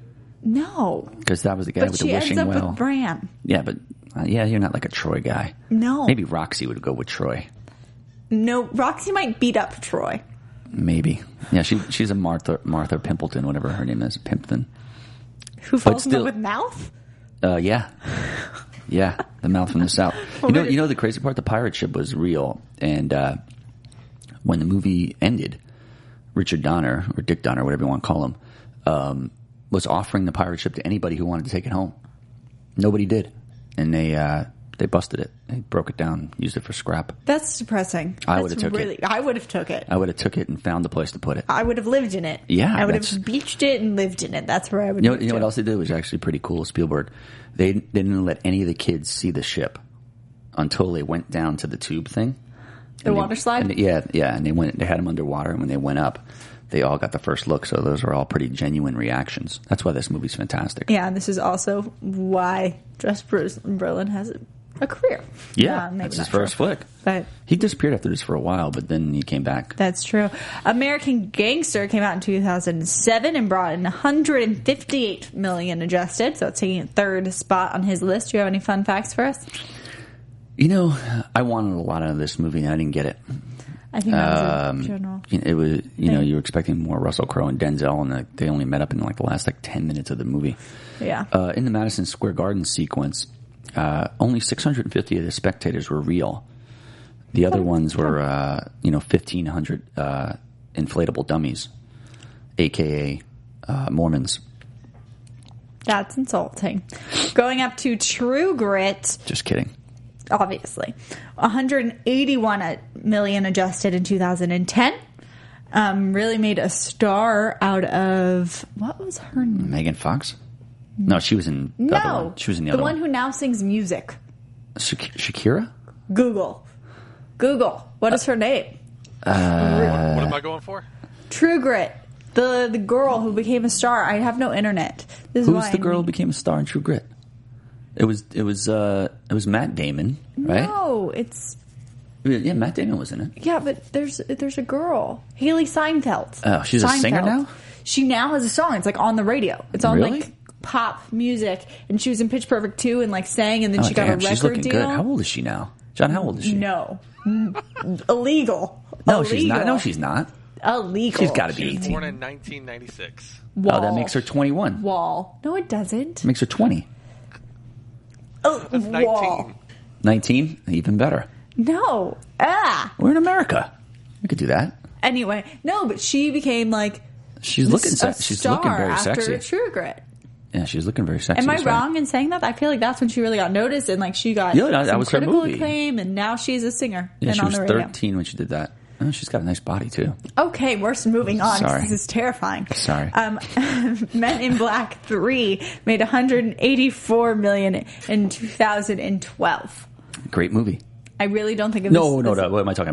No. Because that was the guy But with she the ends wishing up well. with Bram. Yeah, but uh, yeah, you're not like a Troy guy. No. Maybe Roxy would go with Troy. No, Roxy might beat up Troy. Maybe. Yeah, she she's a Martha Martha Pimpleton, whatever her name is, Pimpton. Who falls in still- love with Mouth? Uh, yeah, yeah, the mouth from the south. You know, you know the crazy part. The pirate ship was real, and uh, when the movie ended, Richard Donner or Dick Donner, whatever you want to call him, um, was offering the pirate ship to anybody who wanted to take it home. Nobody did, and they uh, they busted it. They broke it down, used it for scrap. That's depressing. I That's would've took really, it. I would have took it. I would have took it and found a place to put it. I would have lived in it. Yeah, I would that's- have beached it and lived in it. That's where I would. You know, move you know what to. else they did was actually pretty cool. Spielberg, they, they didn't let any of the kids see the ship until they went down to the tube thing. The And they- water slide? and they- yeah, yeah, and they went. They had them underwater, and when they went up, they all got the first look. So those were all pretty genuine reactions. That's why this movie's fantastic. Yeah, and this is also why Josh Brolin has a, a career. Yeah, Uh, maybe that's his not true. first flick. But He disappeared after this for a while, but then he came back. that's true. American Gangster came out in two thousand seven and brought in one hundred fifty-eight million adjusted, so it's taking a third spot on his list. Do you have any fun facts for us? You know, I wanted a lot out of this movie, and I didn't get it. I think that was Um, a general. you know, it was, you know, thing. you were expecting more Russell Crowe and Denzel, and like, they only met up in like the last like ten minutes of the movie. Yeah. Uh, in the Madison Square Garden sequence, uh, only six hundred fifty of the spectators were real. The other ones were, uh, you know, fifteen hundred uh, inflatable dummies, aka uh, Mormons. That's insulting. Going up to True Grit, Just kidding. obviously. one hundred eighty-one million adjusted in two thousand ten. Um, really made a star out of, what was her name? Megan Fox? No, she was in the other No. one. She was in the, the other one one. who now sings music. Shak- Shakira? Google. Google. What is her name? what, what am I going for? True Grit. The the girl who became a star. I have no internet. This is Who's why the I girl who need- became a star in True Grit? It was it was uh, it was Matt Damon, right? No, it's Yeah, Matt Damon was in it. yeah, but there's there's a girl, Haley Seinfeld. Oh, she's a singer now? She now has a song. It's like on the radio. It's on Really? like pop music, and she was in Pitch Perfect too, and like sang, and then Oh, she got damn, a she's record looking deal. good. How old is she now? John, how old is she? No, illegal. No, illegal. she's not. No, she's not. illegal. She's gotta be She was eighteen. born in nineteen ninety-six. Wall. Oh, that makes her twenty-one. Wall. No, it doesn't. Makes her twenty. Oh, That's Wall. nineteen. nineteen? Even better. No. Ah. We're in America. We could do that. Anyway, no, but she became like She's looking. a Se- she's star looking very after sexy. True Grit. Yeah, she's looking very sexy. Am I that's right. wrong in saying that? I feel like that's when she really got noticed, and like she got Yeah, that- that some was her critical movie. acclaim, and now she's a singer Yeah, and she on was the radio. thirteen when she did that. Oh, she's got a nice body too. Okay, we're moving on. 'cause Sorry. This is terrifying. Sorry. Um, Men in Black three made one hundred eighty-four million in two thousand twelve. Great movie. I really don't think of No, this. no, this- no. What am I talking about?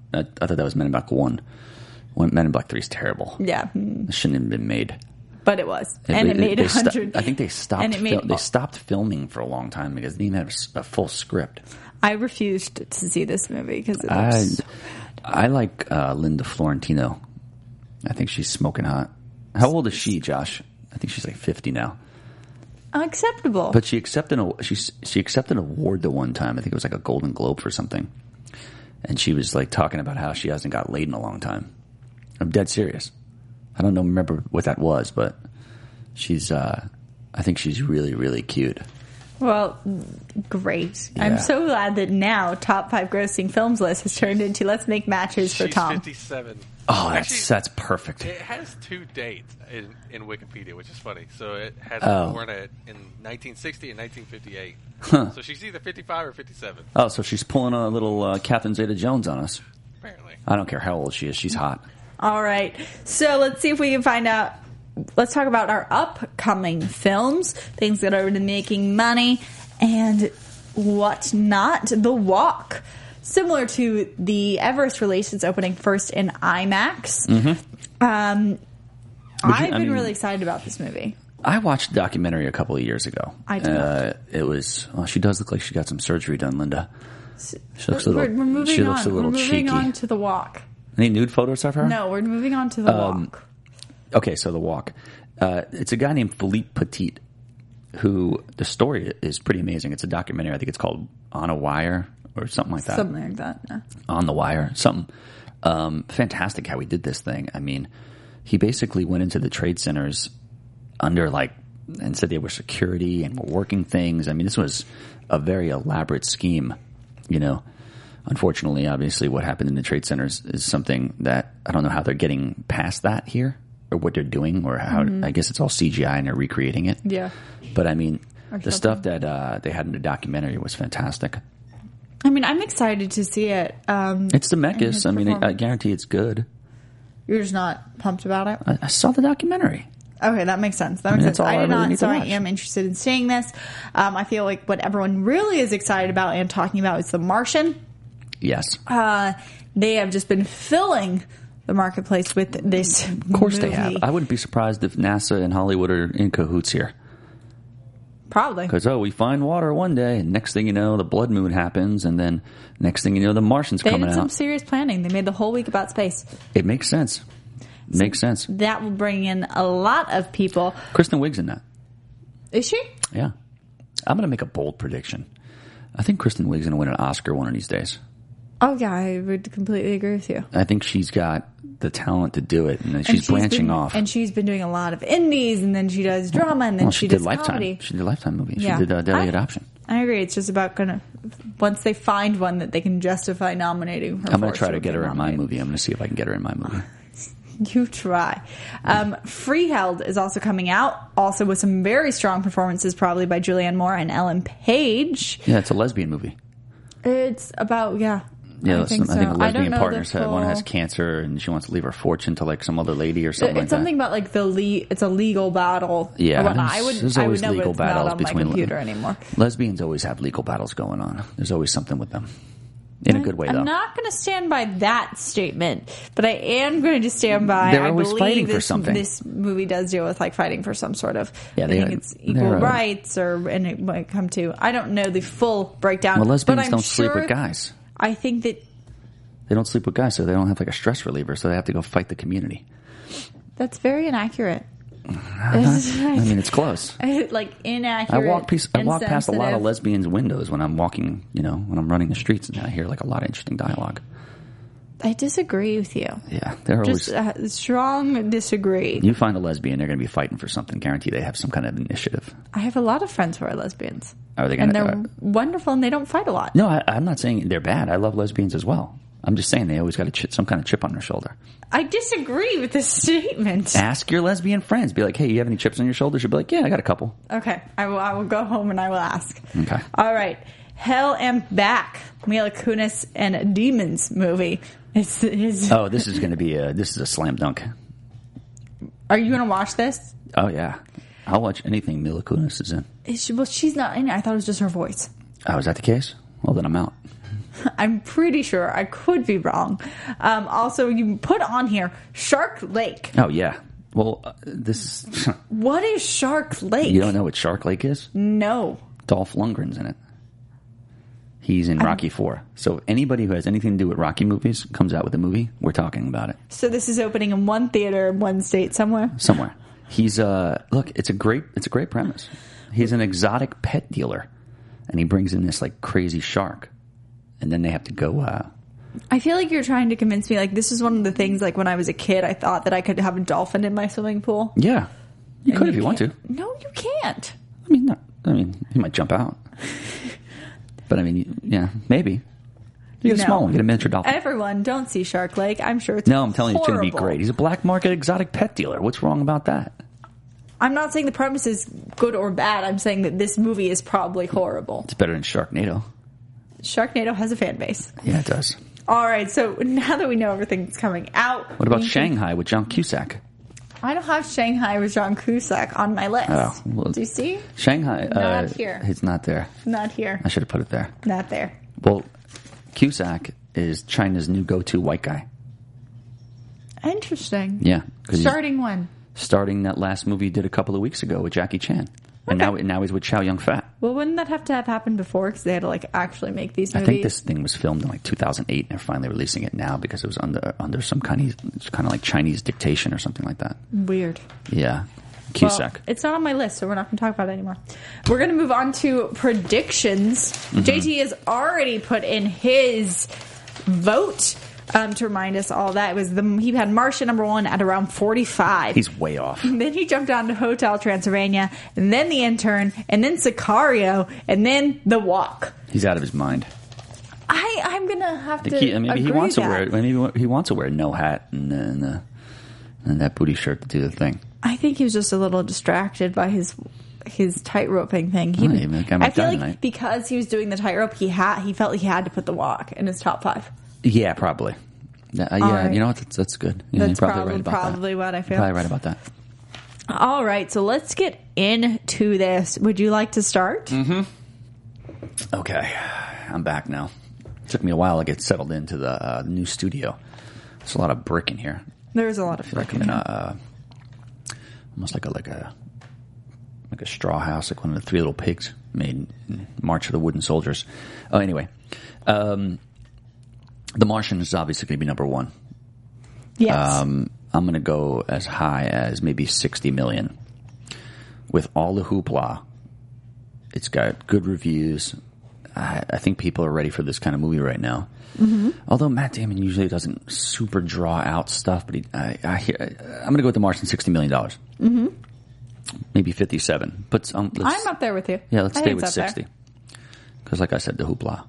I, I thought that was Men in Black One. One Men in Black Three is terrible. Yeah, It shouldn't have been made. but it was, and it, it made they a sto- hundred. I think they stopped. and it made fil- they stopped filming for a long time because they didn't even have a s- a, full script. I refused to see this movie because it I looks. I like uh, Linda Florentino. I think she's smoking hot. How old is she, Josh? I think she's like fifty now. Unacceptable. But she accepted a she she accepted an award the one time. I think it was like a Golden Globe for something. And she was like talking about how she hasn't got laid in a long time. I'm dead serious. I don't know remember what that was, but she's uh, I think she's really really cute. Well, great. Yeah. I'm so glad that now top five grossing films list has turned into let's make matches for She's Tom. fifty-seven. Oh, that's Actually, that's perfect. It has two dates in, in Wikipedia, which is funny. So it has Oh. born at, in nineteen sixty and nineteen fifty-eight. Huh. So she's either fifty-five or fifty-seven, Oh, so she's pulling a little uh, Catherine Zeta-Jones on us. apparently. I don't care how old she is. She's hot. All right. So let's see if we can find out. Let's talk about our upcoming films, things that are making money and whatnot. The Walk. Similar to the Everest release, it's opening first in IMAX. Mm-hmm. Um, I've I been mean- really excited about this movie. I watched a documentary a couple of years ago. I did Uh, it was. Well, she does look like she got some surgery done, Linda. She looks a We're, little. we're moving she looks on. a little we're moving cheeky. on to The Walk. Any nude photos of her? No, we're moving on to The Um, Walk. Okay, so The Walk. Uh, it's a guy named Philippe Petit, who the story is pretty amazing. It's a documentary. I think it's called On a Wire or something like that. Something like that. Yeah. On the Wire, something. Um, fantastic how he did this thing. I mean, he basically went into the trade centers under like and said they were security and were working things. I mean, this was a very elaborate scheme, you know. Unfortunately, obviously, what happened in the trade centers is something that I don't know how they're getting past that here or what they're doing or how, Mm-hmm. I guess it's all C G I and they're recreating it. Yeah. But I mean, Or the something. stuff that uh, they had in the documentary was fantastic. I mean, I'm excited to see it. Um, It's the and Mechas. his I mean, I performance. guarantee it's good. You're just not pumped about it? I, I saw the documentary. Okay, that makes sense. That I mean, makes that's sense. all I I did really not, need so to I watch. am interested in seeing this. Um, I feel like what everyone really is excited about and talking about is The Martian. Yes. Uh, they have just been filling the marketplace with this. Of course they have. I wouldn't be surprised if NASA and Hollywood are in cahoots here. Probably. Because, oh, we find water one day, and next thing you know, the blood moon happens, and then next thing you know, the Martian's They coming did some out. serious planning. They made the whole week about space. It makes sense. It makes sense. That will bring in a lot of people. Kristen Wiig's in that. Is she? Yeah. I'm going to make a bold prediction. I think Kristen Wiig's going to win an Oscar one of these days. Oh, yeah, I would completely agree with you. I think she's got the talent to do it, and then she's, And branching been, off. And she's been doing a lot of indies, and then she does drama, and then Well, she, she, did does Lifetime. comedy. She did Lifetime movie. Yeah. She did uh, Deadly I- Adoption. I agree. It's just about gonna once they find one that they can justify nominating her. I'm going for, to try she'll to get be her in my nominated. movie. I'm going to see if I can get her in my movie. You try. Um, Freeheld is also coming out, also with some very strong performances, probably by Julianne Moore and Ellen Page. Yeah, it's a lesbian movie. It's about yeah. Yeah, I think so. I think I don't lesbian know partners the have one full- has cancer and she wants to leave her fortune to like some other lady or something It's like something that. about like the le- It's a legal battle. Yeah, Well, there's- I would. there's I always would know, legal but it's not battles on my between computer anymore. Lesbians always have legal battles going on. There's always something with them. In a good way, I'm though. not going to stand by that statement, but I am going to stand by. They're I always believe fighting this, for something. This movie does deal with like fighting for some sort of. Yeah, I they think are- it's equal they're, uh, rights, or and it might come to. I don't know the full breakdown. Well, but lesbians I'm don't sleep sure- with guys. I think that They don't sleep with guys, so they don't have like a stress reliever, so they have to go fight the community. that's very inaccurate. I mean, it's close. like inaccurate. I walk, piece, I walk past a lot of insensitive. lesbians' windows when I'm walking, you know, when I'm running the streets, and I hear like a lot of interesting dialogue. I disagree with you. Yeah, they're Just always. uh, strong disagree. You find a lesbian, they're going to be fighting for something. Guarantee they have some kind of initiative. I have a lot of friends who are lesbians. Are they and gonna- they're uh, wonderful, and they don't fight a lot. No, I, I'm not saying they're bad. I love lesbians as well. I'm just saying they always got a chip, some kind of chip on their shoulder. I disagree with this statement. Ask your lesbian friends. Be like, hey, you have any chips on your shoulders? You'll be like, yeah, I got a couple. Okay, I will. I will go home and I will ask. Okay. All right. Hell and Back, Mila Kunis and Demons movie. It's, it's, Oh, this is going to be a this is a slam dunk. Are you going to watch this? Oh yeah, I'll watch anything Mila Kunis is in. Is she, well, she's not in it. I thought it was just her voice. Oh, is that the case? Well, then I'm out. I'm pretty sure. I could be wrong. Um, also, you put on here Shark Lake. Oh, yeah. Well, uh, this... What is Shark Lake? You don't know what Shark Lake is? No. Dolph Lundgren's in it. He's in Rocky four. So anybody who has anything to do with Rocky movies comes out with a movie, we're talking about it. So this is opening in one theater in one state somewhere? Somewhere. He's, uh... Look, it's a great, it's a great premise. He's an exotic pet dealer. And he brings in this, like, crazy shark. And then they have to go... Uh, I feel like you're trying to convince me, like, this is one of the things, like, when I was a kid, I thought that I could have a dolphin in my swimming pool. Yeah. You And could if you want to. can't- No, you can't. I mean, no, I mean, he might jump out. But, I mean, you- yeah, maybe. You get a No. small one. Get a miniature dolphin. Everyone, don't see Shark Lake. I'm sure it's No, I'm telling you, it's going to be horrible. great. He's a black market exotic pet dealer. What's wrong about that? I'm not saying the premise is good or bad. I'm saying that this movie is probably horrible. It's better than Sharknado. Sharknado has a fan base. Yeah, it does. All right, so now that we know everything's coming out... What about we can- Shanghai with John Cusack? I don't have Shanghai with John Cusack on my list. Oh, well- Do you see? Shanghai. Not uh, here. It's not there. Not here. I should have put it there. Not there. Well, Cusack is China's new go-to white guy. Interesting. Yeah. 'cause he's Starting when? Starting that last movie he did a couple of weeks ago with Jackie Chan. And now, now he's with Chow Yun-fat. Well, wouldn't that have to have happened before? Because they had to, like, actually make these I movies. think this thing was filmed in like two thousand eight, and they're finally releasing it now because it was under under some kind of it's kind of like Chinese dictation or something like that. Weird. Yeah, Well, Cusack. it's not on my list, so we're not going to talk about it anymore. We're going to move on to predictions. Mm-hmm. J T has already put in his vote um, to remind us all that. It was the he had Martian number one at around forty-five. He's way off. Then he jumped down to Hotel Transylvania, and then The Intern, and then Sicario, and then The Walk. He's out of his mind. I, I'm going to have I to think he, maybe he agree wants to that. wear it. Maybe he wants to wear a no hat and, and, uh, and that booty shirt to do the thing. I think he was just a little distracted by his his tight roping thing. He, Oh, yeah, that guy might I feel die like tonight. because he was doing the tightrope, he had he felt like he had to put The Walk in his top five. Yeah, probably. Yeah, uh, yeah right. you know what? That's, that's good. Yeah, That's you're probably, probably- right about probably that. what I feel. Probably right about that. All right, so let's get into this. Would you like to start? Mm-hmm. Okay, I'm back now. It took me a while to get settled into the uh, new studio. There's a lot of brick in here. There's a lot of I feel like I'm in a uh, almost like a like a like a straw house, like one of the Three Little Pigs made in March of the Wooden Soldiers. Oh, anyway, um, The Martian is obviously going to be number one. Yes. Um, I'm going to go as high as maybe sixty million. With all the hoopla, it's got good reviews. I, I think people are ready for this kind of movie right now. Mm-hmm. Although Matt Damon usually doesn't super draw out stuff, but he, I, I hear, I'm going to go with The Martian, sixty million dollars. Mm-hmm. Maybe fifty-seven. But um, let's, I'm up there with you. yeah, let's I stay think with it's up sixty. Because, like I said, the hoopla.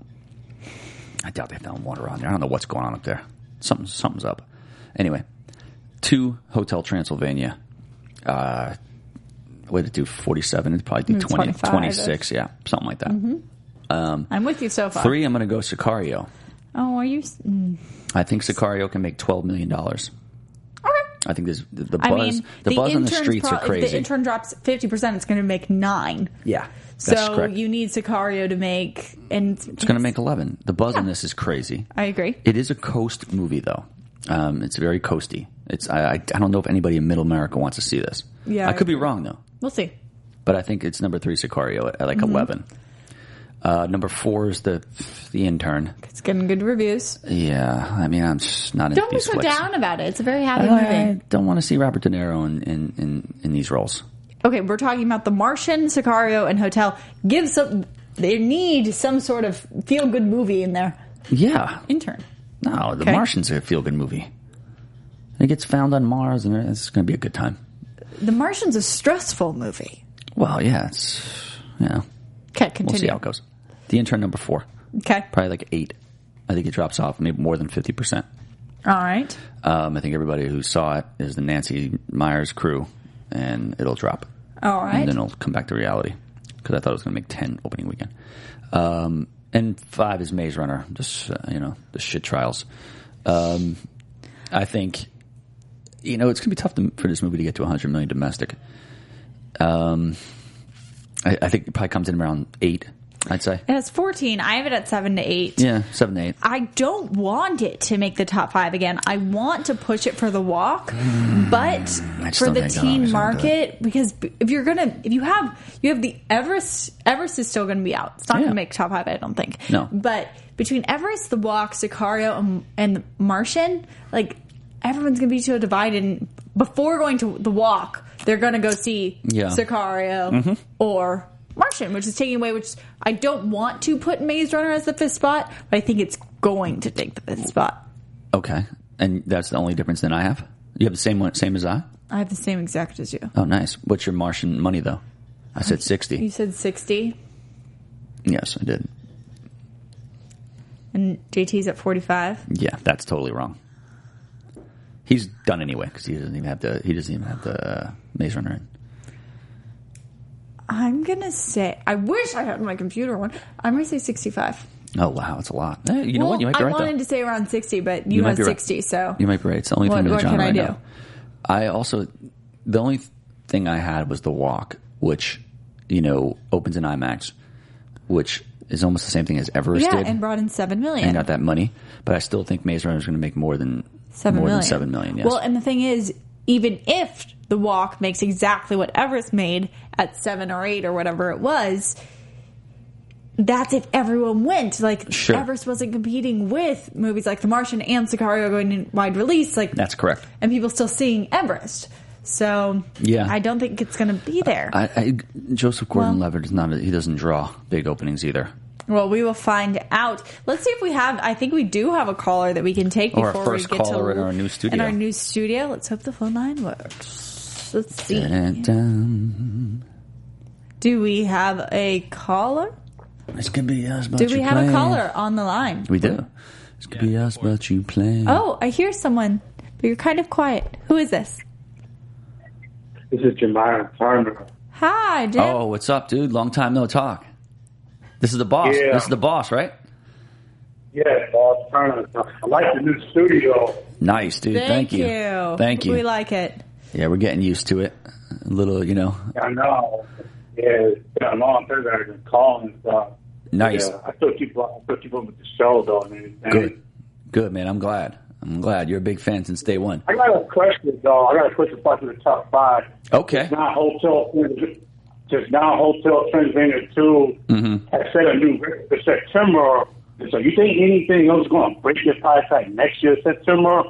I doubt they have done water on there. I don't know what's going on up there. Something, something's up. Anyway, two Hotel Transylvania. Uh, what did it do? forty-seven. It'd probably do Mm, twenty, twenty-five. twenty-six. Yeah, something like that. there. I'm with you so far. Three, I'm going to go Sicario. Oh, are you? Mm. I think Sicario can make twelve million dollars. Okay. I think there's the, the I buzz. mean, the buzz on the intern's streets pro- are crazy. If the intern drops fifty percent, it's going to make nine. yeah, that's So correct. you need Sicario to make, and It's going to make eleven. The buzz on this is crazy. I agree. It is a coast movie, though. Um, it's very coasty. It's I, I I don't know if anybody in Middle America wants to see this. Yeah, I I could be agree. wrong though, We'll see. but I think it's number three Sicario at, at like Mm-hmm. eleven. Uh, number four is the the intern. It's getting good reviews. Yeah, I mean I'm just not into Don't be these so flicks. down about it. It's a very happy I, movie. I don't want to see Robert De Niro in in, in, in these roles. Okay, we're talking about The Martian, Sicario, and Hotel. Give some. They need some sort of feel good movie in there. Yeah, Intern. no, The Okay. Martian's a feel good movie. It gets found on Mars, and it's going to be a good time. The Martian's a stressful movie. Well, yeah, it's yeah. Okay, continue. We'll see how it goes. The intern number four, Okay. probably like eight. I think it drops off maybe more than fifty percent. All right. Um, I think everybody who saw it is the Nancy Myers crew, and it'll drop. All right. And then it'll come back to reality because I thought it was going to make ten opening weekend. Um, and five is Maze Runner, just uh, you know the shit trials. Um, I think you know it's going to be tough to, for this movie to get to one hundred million domestic. Um, I, I think it probably comes in around eight. I'd say. It has fourteen. I have it at seven to eight. Yeah, seven to eight. I don't want it to make the top five again. I want to push it for The Walk, but for the teen market, because if you're gonna, if you have, you have the Everest. Everest is still going to be out. It's not Yeah. going to make top five, I don't think. No. But between Everest, The Walk, Sicario, and, and The Martian, like everyone's going to be so divided. And before going to The Walk, they're going to go see Yeah. Sicario Mm-hmm. or Martian, which is taking away, which I don't want to put Maze Runner as the fifth spot, but I think it's going to take the fifth spot. Okay, and that's the only difference that I have. You have the same one, same as I. I have the same exact as you. Oh, nice. What's your Martian money though? I said sixty. You said sixty, Yes, I did. and J T's at forty-five. Yeah, that's totally wrong. He's done anyway because he doesn't even have the he doesn't even have the uh, Maze Runner in. I'm gonna say, I wish I had my computer one. I'm gonna say sixty-five. Oh wow, that's a lot. Eh, you know well, what? You might be I right wanted though. to say around sixty, but you, You might had be right. sixty, so You might be right. It's the only What- thing in the what genre can I right do? now. I also the only th- thing I had was The Walk, which you know opens in IMAX, which is almost the same thing as Everest yeah, did, and brought in seven million. and got that money. But I still think Maze Runner is going to make more than Seven more million. than seven million. Yes. Well, and the thing is, even if The Walk makes exactly what Everest made at seven or eight or whatever it was, that's if everyone went. Like, Sure. Everest wasn't competing with movies like The Martian and Sicario going in wide release. Like, That's correct. and people still seeing Everest. So, Yeah. I don't think it's going to be there. I, I, Joseph Gordon-Levitt Well- is not. A, he doesn't draw big openings either. Well, we will find out. Let's see if we have. I think we do have a caller that we can take Or our before first we get caller to in our new studio. In our new studio. Let's hope the phone line works. Let's see. Dun-dun-dun. Do we have a caller? This could be us, but Do you we have playing. a caller on the line? We do. This could be us, but you playing. Oh, I hear someone, but you're kind of quiet. Who is this? This is Jemima Turner. Hi, Jim. Oh, what's up, dude? Long time no talk. This is the boss. Yeah. This is the boss, right? Yeah, Bob Turner. I like the new studio. Nice, dude. Thank, Thank, you. you. Thank you. We like it. Yeah, we're getting used to it. A little, you know. I know. Yeah, it's been a long time I've been calling and stuff. Nice. Yeah, I still keep I still keep up with the show though and everything. Good. Good, man. I'm glad. I'm glad. You're a big fan since day one. I got a question though. I got a question about the top five. Okay. Just now Hotel just now Hotel Transylvania two Mm-hmm. has set a new record for September. So you think anything else is going to break your price tag next year, September?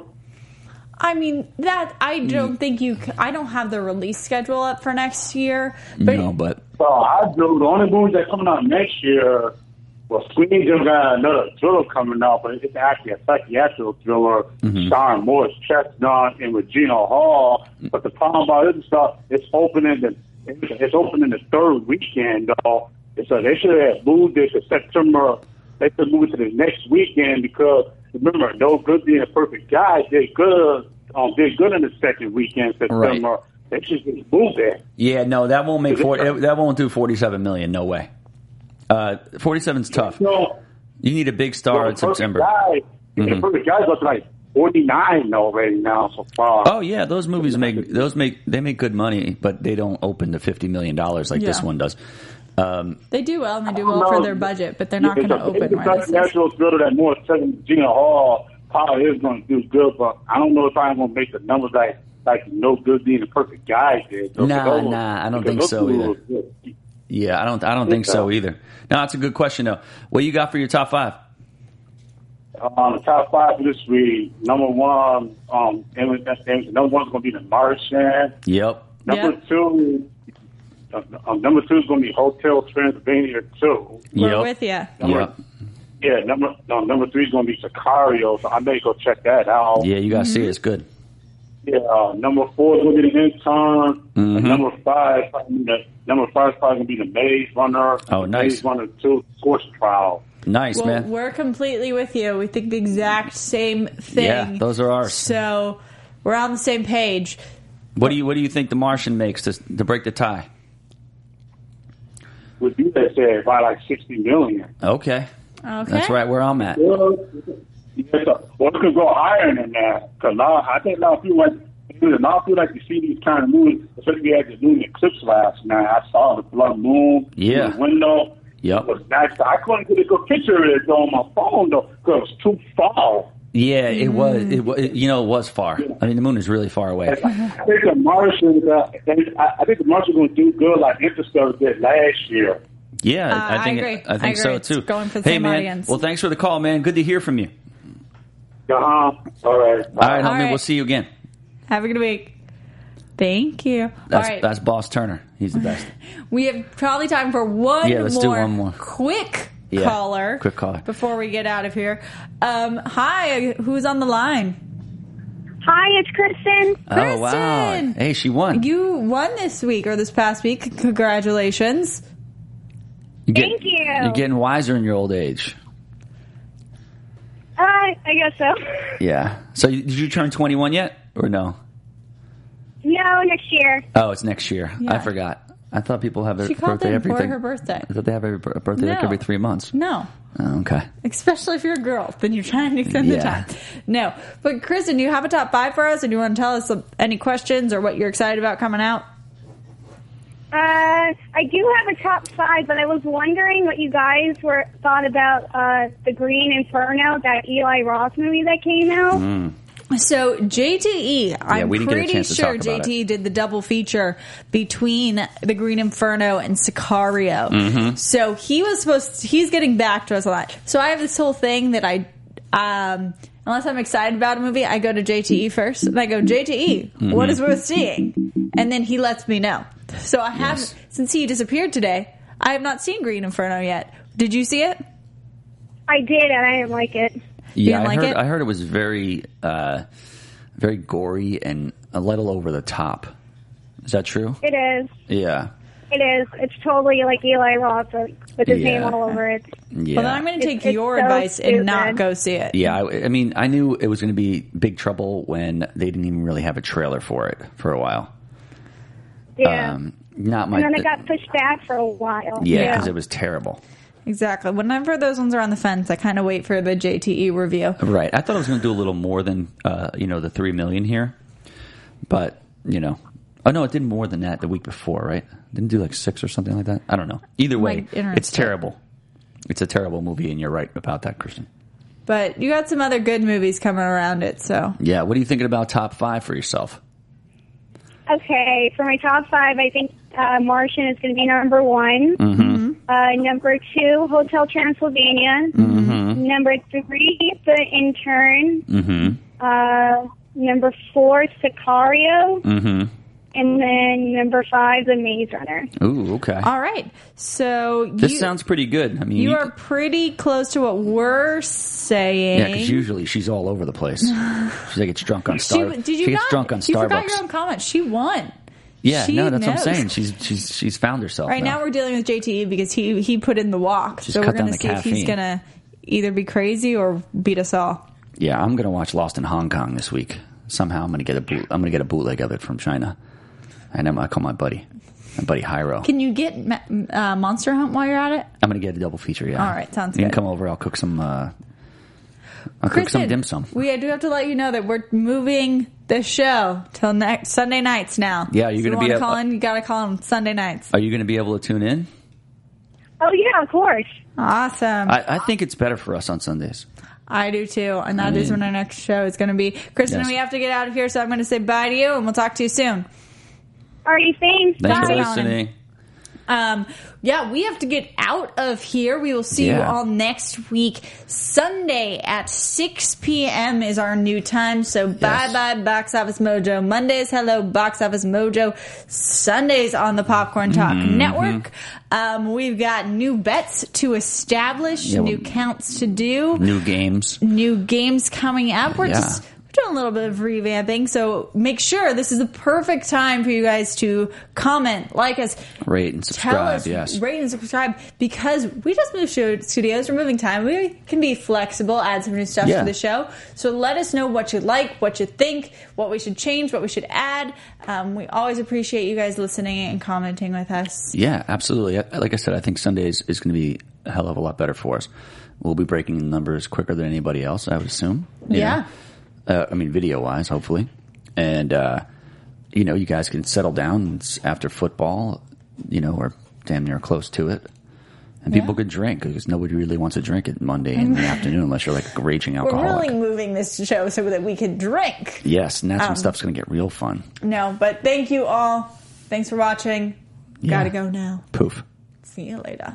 I mean, that I Mm. don't think you. c- I don't have the release schedule up for next year. But No, but So I do. The only movies that coming out next year, well, Sweeney just got another thriller coming out, but it's actually a psychiatrical thriller Mm-hmm. starring Morris Chestnut and Regina Hall. But the problem about it is uh, it's opening the it's opening the third weekend though. So they should have moved it to September. They should move it to the next weekend because remember, No Good Being a Perfect Guy did good. Um, did good in the second weekend September. Right. They should just move it. yeah, no, that won't make forty, that won't do forty-seven million. No way. Uh, forty-seven's tough. No. You need a big star in September. Guy, Mhm. The Perfect Guy's up to like forty-nine already now so far. Oh yeah, those movies make those make they make good money, but they don't open to fifty million dollars like this Yeah. one does. Um, they do well and they do I don't well for know. their budget, but they're not It's going to a- open It's right a natural thriller that more second Gina Hall probably is going to do good, but I don't know if I'm going to make the numbers like like No Good Being the Perfect Guy did. So Nah, those- nah, I don't because think those so two either. were good. yeah, I don't I don't think so Yeah. either. No, that's a good question though. What you got for your top five? Um, the top five for this week, number one, um, and with that thing, number one's going to be The Martian. Yep. Number Yep. two, uh, um, number two is going to be Hotel Transylvania two. We're Yep. with you. Number, Yep. Yeah, number no, number three is going to be Sicario, so I may go check that out. Yeah, you gotta see it. It's good. Yeah, uh, number four is going to be The Intern. Mhm. And number five, probably the, number five is probably going to be The Maze Runner. Oh, The nice. Maze Runner two, Scorch Trial. Nice, Well, man. we're completely with you. We think the exact same thing. Yeah, those are ours. So we're on the same page. What do you What do you think The Martian makes to to break the tie? Would you that say by like sixty million? Okay, Okay. that's right where I'm at. Well, yeah, so, well, it could go higher than that. Because I think a lot of people like, a lot of people like to see these kind of movies, especially we had the lunar eclipse last night. I saw the blood moon Yeah. through the window. Yep. It was nice. I couldn't get a good picture of it on my phone though, because it was too far. Yeah, it mm. was. It was. You know, it was far. Yeah. I mean, the moon is really far away. I think the Martian. Uh, I think the Martian going to do good like Interstellar did last year. Yeah, uh, I think. I, agree. It, I think I agree. so It's too. going for the hey, same man. audience. Well, thanks for the call, man. Good to hear from you. Uh huh. All right. All right, All homie. right. We'll see you again. Have a good week. Thank you. That's, All right. that's Boss Turner. He's the best. We have probably time for one, yeah, let's more, do one more quick yeah, caller. Quick caller. Before we get out of here. Um, hi, who's on the line? Hi, it's Kristen. Oh, wow. Kristen! Hey, she won. You won this week or this past week. Congratulations. You get, Thank you. You're getting wiser in your old age. Uh, I guess so. Yeah. So did you turn twenty-one yet or no? No, next year. Oh, it's next year. Yeah. I forgot. I thought people have a She called birthday in every for th- her birthday. I thought they have a birthday like No. every three months. No. Oh, okay. Especially if you're a girl, then you're trying to extend the Yeah. time. No. But Kristen, do you have a top five for us? And do you want to tell us any questions or what you're excited about coming out? Uh, I do have a top five, but I was wondering what you guys were thought about uh, the Green Inferno, that Eli Roth movie that came out. Mm. So J T E, I'm we didn't get a pretty chance to sure talk J about T E did the double feature between The Green Inferno and Sicario. Mm-hmm. So he was supposed to, he's getting back to us a lot. So I have this whole thing that I, um, unless I'm excited about a movie, I go to J T E first and I go, J T E, Mm-hmm. what is worth seeing? And then he lets me know. So I have, Yes. since he disappeared today, I have not seen Green Inferno yet. Did you see it? I did, and I didn't like it. Yeah, didn't I like heard. it? I heard it was very, uh, very gory and a little over the top. Is that true? It is. Yeah. It is. It's totally like Eli Roth with his Yeah. name all over it. Yeah. Well, then I'm going to take It's- it's your so advice and not stupid. go see it. Yeah, I, I mean, I knew it was going to be big trouble when they didn't even really have a trailer for it for a while. Yeah. Um, not my. and then it got pushed back for a while. yeah, because it was terrible. Exactly. Whenever those ones are on the fence, I kind of wait for the J T E review. Right. I thought I was going to do a little more than uh, you know the three million here, but you know, oh no, it did more than that the week before, right? Didn't do like six or something like that. I don't know. Either way, My internet's it's terrible. It's a terrible movie, and you're right about that, Kristen. But you got some other good movies coming around it, so. Yeah. What are you thinking about top five for yourself? Okay, for my top five, I think uh, Martian is going to be number one. Mm-hmm. Uh, number two, Hotel Transylvania. Mm-hmm. Number three, The Intern. Mm-hmm. Uh, number four, Sicario. Mm-hmm. And then number five, The Maze Runner. Ooh, okay. All right. So This you, sounds pretty good. I mean, you are pretty close to what we're saying. yeah, because usually she's all over the place. She's like gets drunk on she, Star. did you she gets not? drunk on you Starbucks. forgot your own comment. She won. Yeah, She no, that's what knows. I'm saying. She's she's she's found herself. Right now now we're dealing with J T E because he he put in the walk. Just so we're cut going down to the see if he's caffeine. going to either be crazy or beat us all. Yeah, I'm gonna watch Lost in Hong Kong this week. Somehow I'm gonna get a boot, I'm gonna get a bootleg of it from China, and I'm gonna call my buddy, my buddy Hyro. Can you get uh, Monster Hunt while you're at it? I'm gonna get a double feature. Yeah. All right, sounds you good. can come over. I'll cook some. Uh, I'll cook Kristen, some dim sum. We do have to let you know that we're moving the show till next Sunday nights now. Yeah, you're so gonna you be wanna a- call in. You got to call on Sunday nights. Are you gonna be able to tune in? Oh, yeah, of course. Awesome. I, I think it's better for us on Sundays. I do too, and that I is mean- when our next show is going to be. Kristen, Yes. we have to get out of here, so I'm going to say bye to you, and we'll talk to you soon. All right, thanks. Thanks Bye. for Colin. listening. Um, yeah, we have to get out of here. We will see you Yeah. all next week. Sunday at six p.m. is our new time. So bye Yes. bye Box Office Mojo. Mondays, hello Box Office Mojo. Sundays on the Popcorn Talk Mm-hmm. Network. Um, we've got new bets to establish, Yeah, new well- counts to do, New games. new games coming up. We're Yeah. just we're doing a little bit of revamping, so make sure this is the perfect time for you guys to comment, like us, Rate and tell subscribe. us, Yes. rate and subscribe, because we just moved show studios. We're moving time. We can be flexible, add some new stuff Yeah. to the show. So let us know what you like, what you think, what we should change, what we should add. Um, we always appreciate you guys listening and commenting with us. Yeah, absolutely. I- Like I said, I think Sundays is going to be a hell of a lot better for us. We'll be breaking the numbers quicker than anybody else, I would assume. you Yeah. know. Uh, I mean, video-wise, hopefully. And, uh, you know, you guys can settle down It's after football. You know, we're damn near close to it. And people Yeah. could drink because nobody really wants to drink it Monday in the afternoon unless you're like a raging We're alcoholic. really moving this show so that we can drink. Yes, and that's Um, when stuff's going to get real fun. No, but thank you all. Thanks for watching. Yeah. Gotta go now. Poof. See you later.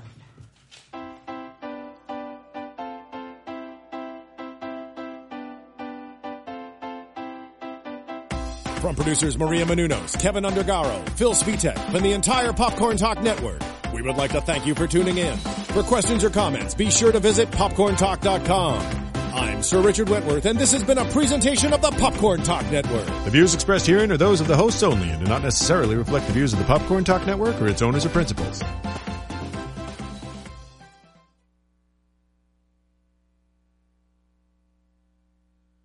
From producers Maria Menounos, Kevin Undergaro, Phil Svitek, and the entire Popcorn Talk Network, we would like to thank you for tuning in. For questions or comments, be sure to visit popcorn talk dot com. I'm Sir Richard Wentworth, and this has been a presentation of the Popcorn Talk Network. The views expressed herein are those of the hosts only and do not necessarily reflect the views of the Popcorn Talk Network or its owners or principals.